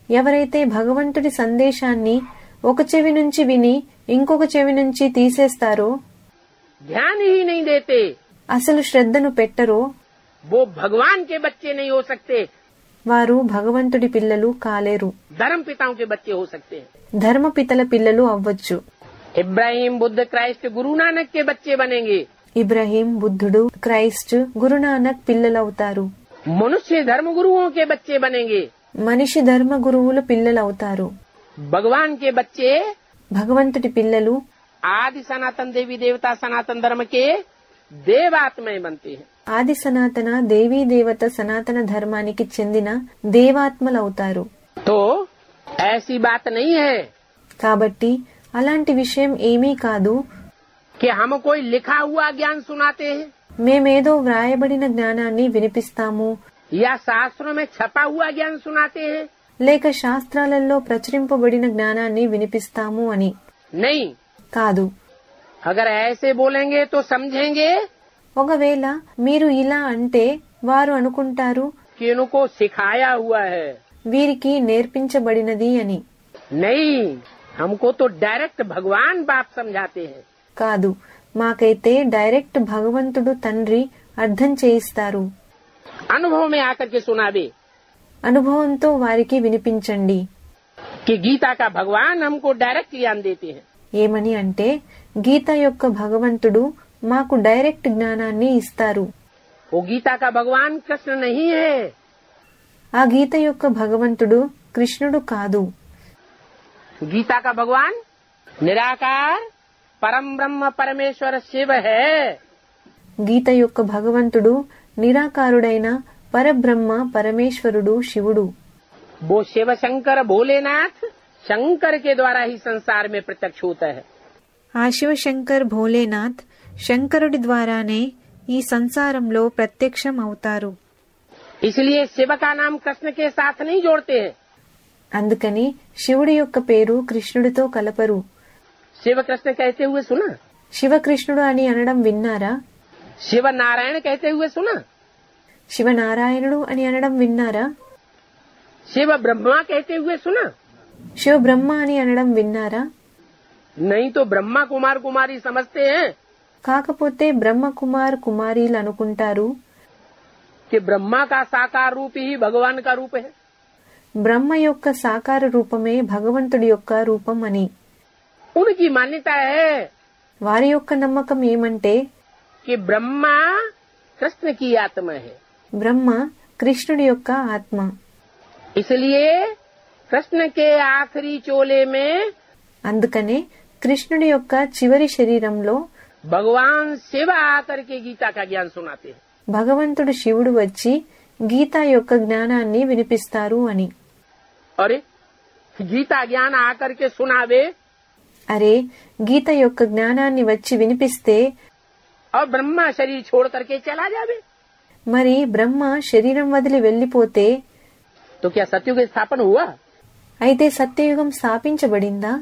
ఎవరైతే భగవంతుడి సందేశాన్ని ఒక చెవి నుంచి విని ఇంకొక చెవి నుంచి తీసేస్తారో, ध्यान ही नहीं देते, అసలు శ్రద్ధను పెట్టరో, वो भगवान के बच्चे नहीं हो सकते, వారు భగవంతుడి పిల్లలు కాలేరు. धर्म पिताओं के बच्चे हो सकते हैं. ధర్మపితల పిల్లలు అవ్వచ్చు. इब्राहिम, बुद्ध, क्राइस्ट, गुरु नानक के बच्चे बनेंगे. ఇబ్రహీం, బుద్ధుడు, క్రైస్ట్, గురునానక్ పిల్లలవుతారు. मनुष्य धर्म गुरुओं के बच्चे बनेंगे. మనిషి ధర్మ గురువులు పిల్లలవుతారు. भगवान के बच्चे భగవంతుడి పిల్లలు आदि सनातन देवी देवता सनातन धर्म के देवात्माएं बनते हैं. ఆది సనాతన దేవీ దేవత సనాతన ధర్మానికి చెందిన దేవాత్మలవుతారు. तो ऐसी बात नहीं है కాబట్టి అలాంటి విషయం ఏమీ కాదు कि हम कोई लिखा हुआ ज्ञान सुनाते हैं మేమేదో వ్రాయబడిన జ్ఞానాన్ని వినిపిస్తాము, या शास्त्रों में छपा हुआ ज्ञान सुनाते हैं. లేక శాస్త్రాలలో ప్రచురింపబడిన జ్ఞానాన్ని వినిపిస్తాము అని नहीं, కాదు. अगर ऐसे बोलेंगे तो समझेंगे ఒకవేళ మీరు ఇలా అంటే వారు అనుకుంటారు कि इनको सिखाया हुआ है. వీరికి నేర్పించబడినది అని. नहीं, हमको तो डायरेक्ट भगवान बाप समझाते हैं. కాదు, మాకైతే డైరెక్ట్ భగవంతుడు తండ్రి అర్థం చేయిస్తారు. अनुभव में आकर के सुनावे అనుభవంతో వారికి వినిపించండి. कि गीता का भगवान हमको डायरेक्ट ज्ञान देते हैं. ఏమని అంటే గీత యొక్క భగవంతుడు మాకు డైరెక్ట్ జ్ఞానాన్ని ఇస్తారు. वो गीता का भगवान कृष्ण नहीं है. ఆ గీత యొక్క భగవంతుడు కృష్ణుడు కాదు. गीता का भगवान निराकार परम ब्रह्म परमेश्वर शिव है. గీత యొక్క భగవంతుడు నిరాకారుడైన పరబ్రహ్మ పరమేశ్వరుడు శివుడు. वो शिव शंकर भोलेनाथ शंकर के द्वारा ही संसार में प्रत्यक्ष होता है. ఆ శివశంకర్ భోలేనాథ్ శంకరుడి ద్వారానే ఈ సంసారంలో ప్రత్యక్షం అవుతారు. इसलिए शिव का नाम कृष्ण के साथ नहीं जोड़ते हैं. అందుకని శివుడి యొక్క పేరు కృష్ణుడితో కలపరు. शिव कृष्ण कहते हुए सुना, శివకృష్ణుడు అని అనడం విన్నారా? शिव नारायण कहते हुए सुना, శివనారాయణుడు అని అనడం విన్నారా? शिव ब्रह्मा कहते हुए सुना. శివ బ్రహ్మ అని అనడం విన్నారా? नहीं तो ब्रह्मा कुमार कुमारी समझते हैं కాకపోతే బ్రహ్మ కుమార్ కుమారీలు అనుకుంటారు कि ब्रह्मा का साकार रूप ही भगवान का रूप है. బ్రహ్మ యొక్క సాకార రూపమే భగవంతుడి యొక్క రూపం అని. उनकी मान्यता है వారి యొక్క నమ్మకం ఏమంటే कि ब्रह्मा कृष्ण की आत्मा है. బ్రహ్మ కృష్ణుడి యొక్క ఆత్మ. इसलिए कृष्ण के आखिरी चोले में అందుకనే కృష్ణుడి యొక్క చివరి శరీరంలో भगवान शिव आकर के गीता का ज्ञान सुनाते हैं. భగవంతుడు శివుడు వచ్చి గీతా యొక్క జ్ఞానాన్ని వినిపిస్తారు అని. अरे गीता ज्ञान आकर के सुनावे అరే, గీత యొక్క జ్ఞానాన్ని వచ్చి వినిపిస్తే और ब्रह्मा शरीर छोड़ करके चला जावे మరి బ్రహ్మ శరీరం వదిలి వెళ్లిపోతే तो क्या सत्युग स्थापन हुआ? అయితే సత్యయుగం స్థాపించబడిందా?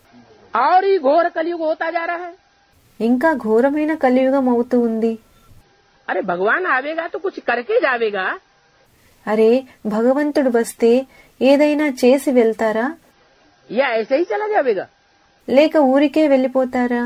और ही घोर कलयुग होता जा रहा है. ఇంకా ఘోరమైన కలియుగం అవుతూ ఉంది. अरे भगवान आवेगा तो कुछ करके जावेगा. అరే, భగవంతుడు వస్తే ఏదైనా చేసి వెళ్తారా? या ऐसे ही चला जावेगा? లేక ఊరికే వెళ్లిపోతారా?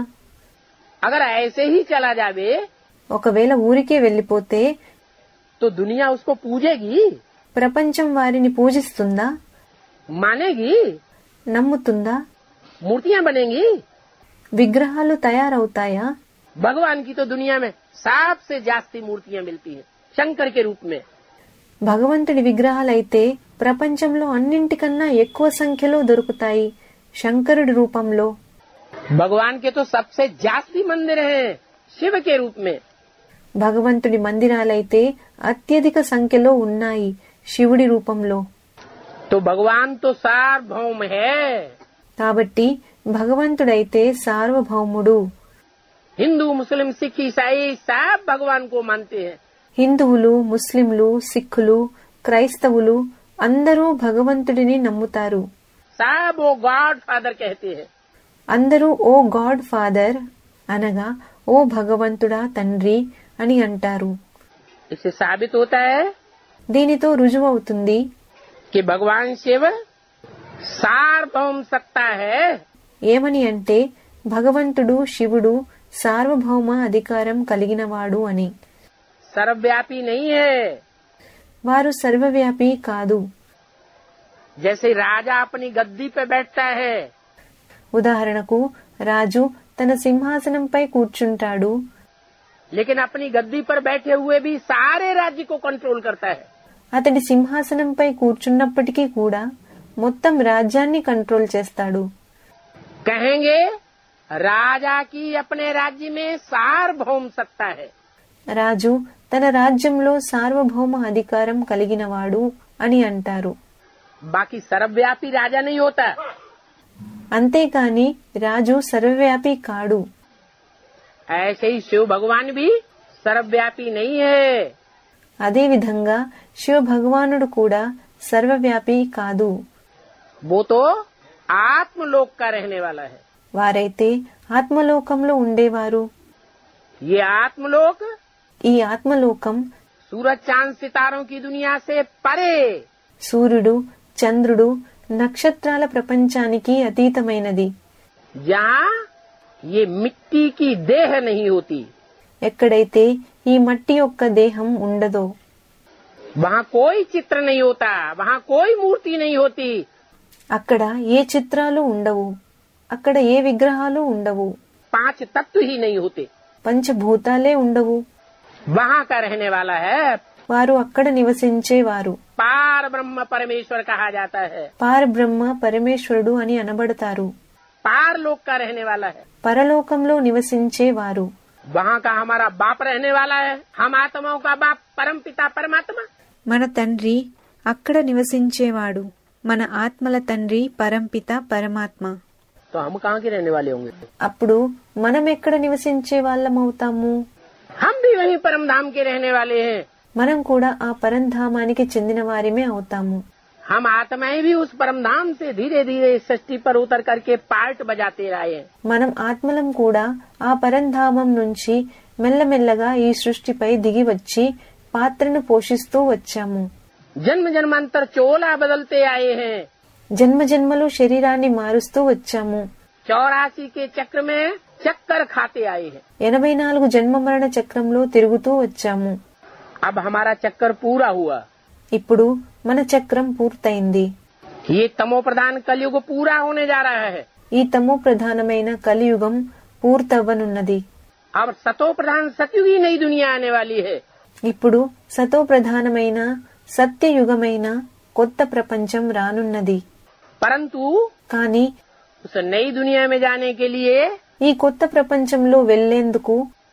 अगर ऐसे ही चला जावे ఒకవేళ ఊరికే వెళ్లిపోతే तो दुनिया उसको पूजेगी, ప్రపంచం వారిని పూజిస్తుందా? मानेगी, నమ్ముతుందా? मूर्तियां बनेंगी. విగ్రహాలు తయారవుతాయా? भगवान की तो दुनिया में सबसे जास्ती मूर्तियां मिलती हैं शंकर के रूप में. భగవంతుడి విగ్రహాలైతే ప్రపంచంలో అన్నింటికన్నా ఎక్కువ సంఖ్యలో దొరుకుతాయి శంకరుడి రూపంలో. भगवान के तो सबसे जास्ती मंदिर हैं शिव के रूप में. భగవంతుడి మందిరాలైతే అత్యధిక సంఖ్యలో ఉన్నాయి శివుడి రూపంలో. तो भगवान तो सार्वभौम है. కాబట్టి భగవంతుడైతే సార్వభౌముడు. हिंदू मुस्लिम सिख ईसाई सब भगवान को मानते हैं. హిందువులు, ముస్లింలు, సిక్కులు, క్రైస్తవులు అందరూ భగవంతుడిని నమ్ముతారు. सब वो गॉड फादर कहते हैं. అందరూ ఓ గాడ్ ఫాదర్ అనగా ఓ భగవంతుడా తండ్రి అని అంటారు. इससे साबित होता है దీనితో రుజువవుతుంది कि भगवान शिव सार्वभौम सत्ता है। ఏమని అంటే భగవంతుడు శివుడు సార్వభౌమ అధికారం కలిగినవాడు అని. सर्वव्यापी नहीं है। వారు సర్వవ్యాపి కాదు. जैसे राजा अपनी गद्दी पे बैठता है, ఉదాహరణకు రాజు తన సింహాసనంపై కూర్చుంటాడు. लेकिन अपनी गद्दी पर बैठे हुए भी सारे राज्य को कंट्रोल करता है। అతడి సింహాసనంపై కూర్చున్నప్పటికీ కూడా మొత్తం రాజ్యాన్ని కంట్రోల్ చేస్తాడు. कहेंगे राजा की अपने राज्य में सार्वभौम सत्ता है। రాజు తన రాజ్యంలో సార్వభౌమ అధికారం కలిగినవాడు అని అంటారు. बाकी सर्वव्यापी राजा नहीं होता। అంతేకాని రాజు సర్వవ్యాపి కాడు. ऐसे ही शिव भगवान भी सर्वव्यापी नहीं है। అదే విధంగా శివ భగవానుడు కూడా సర్వవ్యాపి కాదు. वो तो आत्मलोक का रहने वाला है। వారైతే ఆత్మలోకంలో ఉండేవారు. ये आत्मलोक ఈ ఆత్మలోకం सूरज चांद सितारों की दुनिया से परे, సూర్యుడు చంద్రుడు నక్షత్రాల ప్రపంచానికి అతీతమైనది. जहाँ ये मिट्टी की देह नहीं होती, ఎక్కడైతే ఈ మట్టి యొక్క దేహం ఉండదో, वहाँ कोई चित्र नहीं होता, वहाँ कोई मूर्ति नहीं होती, అక్కడ ఏ చిత్రాలు ఉండవు, అక్కడ ఏ విగ్రహాలు ఉండవు, पांच तत्व ही नहीं होते। పంచభూతాలే ఉండవు. वहाँ का रहने वाला है వారు అక్కడ నివసించేవారు. पार ब्रह्म परमेश्वर कहा जाता है। పారబ్రహ్మ పరమేశ్వరుడు అని అనబడతారు. पार लोक का रहने वाला है। పరలోకంలో నివసించేవారు. वहाँ का हमारा बाप रहने वाला है। हम आत्माओं का बाप परम पिता परमात्मा। మన తండ్రి అక్కడ నివసించేవాడు. మన ఆత్మల తండ్రి పరంపిత పరమాత్మ. तो हम कहाँ के रहने वाले होंगे? అప్పుడు మనం ఎక్కడ నివసించే వాళ్ళమవుతాము? हम भी वहीं परम धाम के रहने वाले हैं। మనం కూడా ఆ పరంధామానికి చెందిన వారిమే అవుతాము. हम आत्माएं भी उस परम धाम से धीरे धीरे इस सृष्टि पर उतर करके पार्ट बजाते रहे हैं। మనం ఆత్మలం కూడా ఆ పరంధామం నుంచి మెల్లమెల్లగా ఈ సృష్టిపై దిగి వచ్చి పాత్రను పోషిస్తూ వచ్చాము. जन्म जन्मांतर चोला बदलते आए हैं। జన్మ జన్మలు శరీరాన్ని మారుస్తూ వచ్చాము. चौरासी के चक्र में चक्कर खाते आए हैं। ఎనభై నాలుగు జన్మ మరణ చక్రంలో తిరుగుతూ వచ్చాము. अब हमारा चक्कर पूरा हुआ। ఇప్పుడు మన చక్రం పూర్తయింది. ये तमो प्रधान कलयुग पूरा होने जा रहा है। ఈ తమో ప్రధానమైన కలియుగం పూర్తవ్వనున్నది. अब सतो प्रधान सतयुगी नई दुनिया आने वाली है। ఇప్పుడు సతో ప్రధానమైన సత్యయుగమైన కొత్త ప్రపంచం రానున్నది. परंतु కానీ उस नई दुनिया में जाने के लिए ఈ కొత్త ప్రపంచంలో వెళ్లేందుకు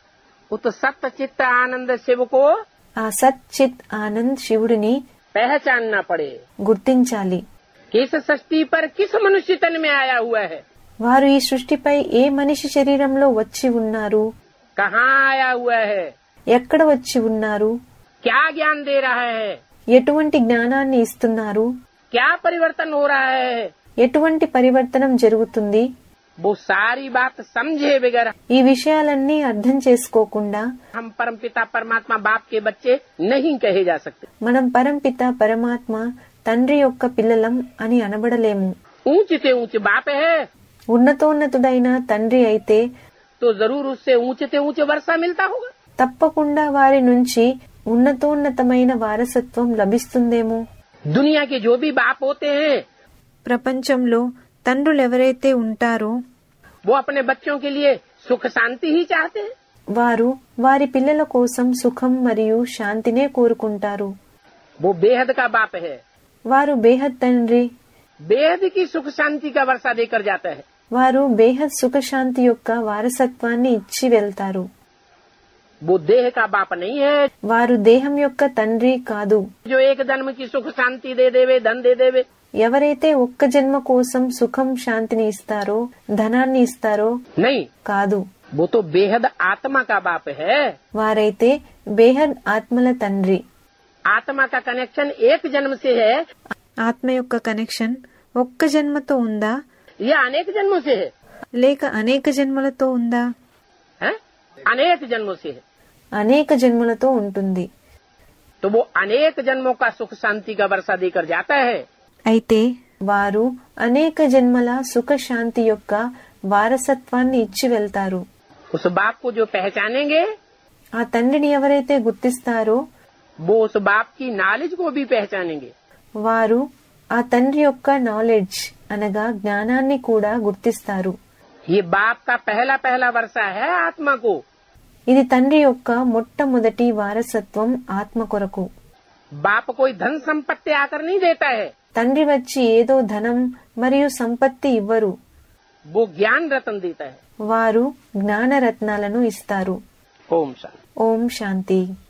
उस सत्य चित्त आनंद शिव को ఆ సత్ చిత్ ఆనంద్ శివుడిని पहचानना पड़े। గుర్తించాలి. किस सृष्टि पर किस मनुष्य तन में आया हुआ है, వారు ఈ సృష్టిపై ఏ మనిషి శరీరంలో వచ్చి ఉన్నారు, कहाँ आया हुआ है, ఎక్కడ వచ్చి ఉన్నారు, क्या ज्ञान दे रहा है, ఎటువంటి జ్ఞానాన్ని ఇస్తున్నారు, क्या परिवर्तन हो रहा है, ఎటువంటి పరివర్తనం జరుగుతుంది, वो सारी बात समझे बगैर ఈ విషయాలన్నీ అర్థం చేసుకోకుండా हम परम पिता परमात्मा बाप के बच्चे नहीं कहे जा सकते। మనం పరంపిత పరమాత్మ తండ్రి యొక్క పిల్లలం అని అనబడలేము. ऊंच से ऊंच बाप है ఉన్నతోన్నతుడైన తండ్రి అయితే तो जरूर उससे ऊंच से ऊंच वर्षा मिलता होगा। తప్పకుండా వారి నుంచి ఉన్నతోన్నతమైన వారసత్వం లభిస్తుందేమో. दुनिया के जो भी बाप होते हैं ప్రపంచంలో తండ్రులెవరైతే ఉంటారో वो अपने बच्चों के लिए सुख शांति ही चाहते हैं। వారు వారి పిల్లల కోసం సుఖం మరియు శాంతినే కోరుకుంటారు. वो बेहद का बाप है, వారు బేహద్ తండ్రి. बेहद की सुख शांति का वर्षा देकर जाता है। వారు బేహద్ సుఖశాంతి యొక్క వారసత్వాన్ని ఇచ్చి వెళ్తారు. वो देह का बाप नहीं है వారు దేహం యొక్క తండ్రి కాదు. जो एक जन्म की सुख शांति दे देवे, धन दे देवे। ఎవరైతే ఒక్క జన్మ కోసం సుఖం శాంతిని ఇస్తారో ధనాన్ని ఇస్తారో नहीं, కాదు. वो तो बेहद आत्मा का बाप है। వారైతే బేహద్ ఆత్మల తండ్రి. आत्मा का कनेक्शन एक जन्म से है ఆత్మ యొక్క కనెక్షన్ ఒక్క జన్మతో ఉందా या अनेक जन्मों से है? లేక అనేక జన్మలతో ఉందా? हैं? अनेक जन्मों से है। అనేక జన్మలతో ఉంటుంది. तो वो अनेक जन्मों का सुख शांति का वर्षा देकर जाता है। అయితే వారు అనేక జన్మల సుఖ శాంతి యొక్క వారసత్వాన్ని ఇచ్చి వెళ్తారు. उस बाप को जो पहचानेंगे ఆ తండ్రిని ఎవరైతే గుర్తిస్తారో वो उस बाप की नॉलेज को भी पहचानेंगे. వారు ఆ తండ్రి యొక్క నాలెడ్జ్ అనగా జ్ఞానాన్ని కూడా గుర్తిస్తారు. ये बाप का पहला पहला वर्षा है आत्मा को. ఇది తండ్రి యొక్క మొట్టమొదటి వారసత్వం ఆత్మ కొరకు. बाप कोई धन संपत्ति आकर नहीं देता है. తండ్రి వచ్చి ఏదో ధనం మరియు సంపత్తి ఇవ్వరు. वो ज्ञान रत्न देता है. వారు జ్ఞాన రత్నాలను ఇస్తారు. ओम शांति. ఓం శాంతి.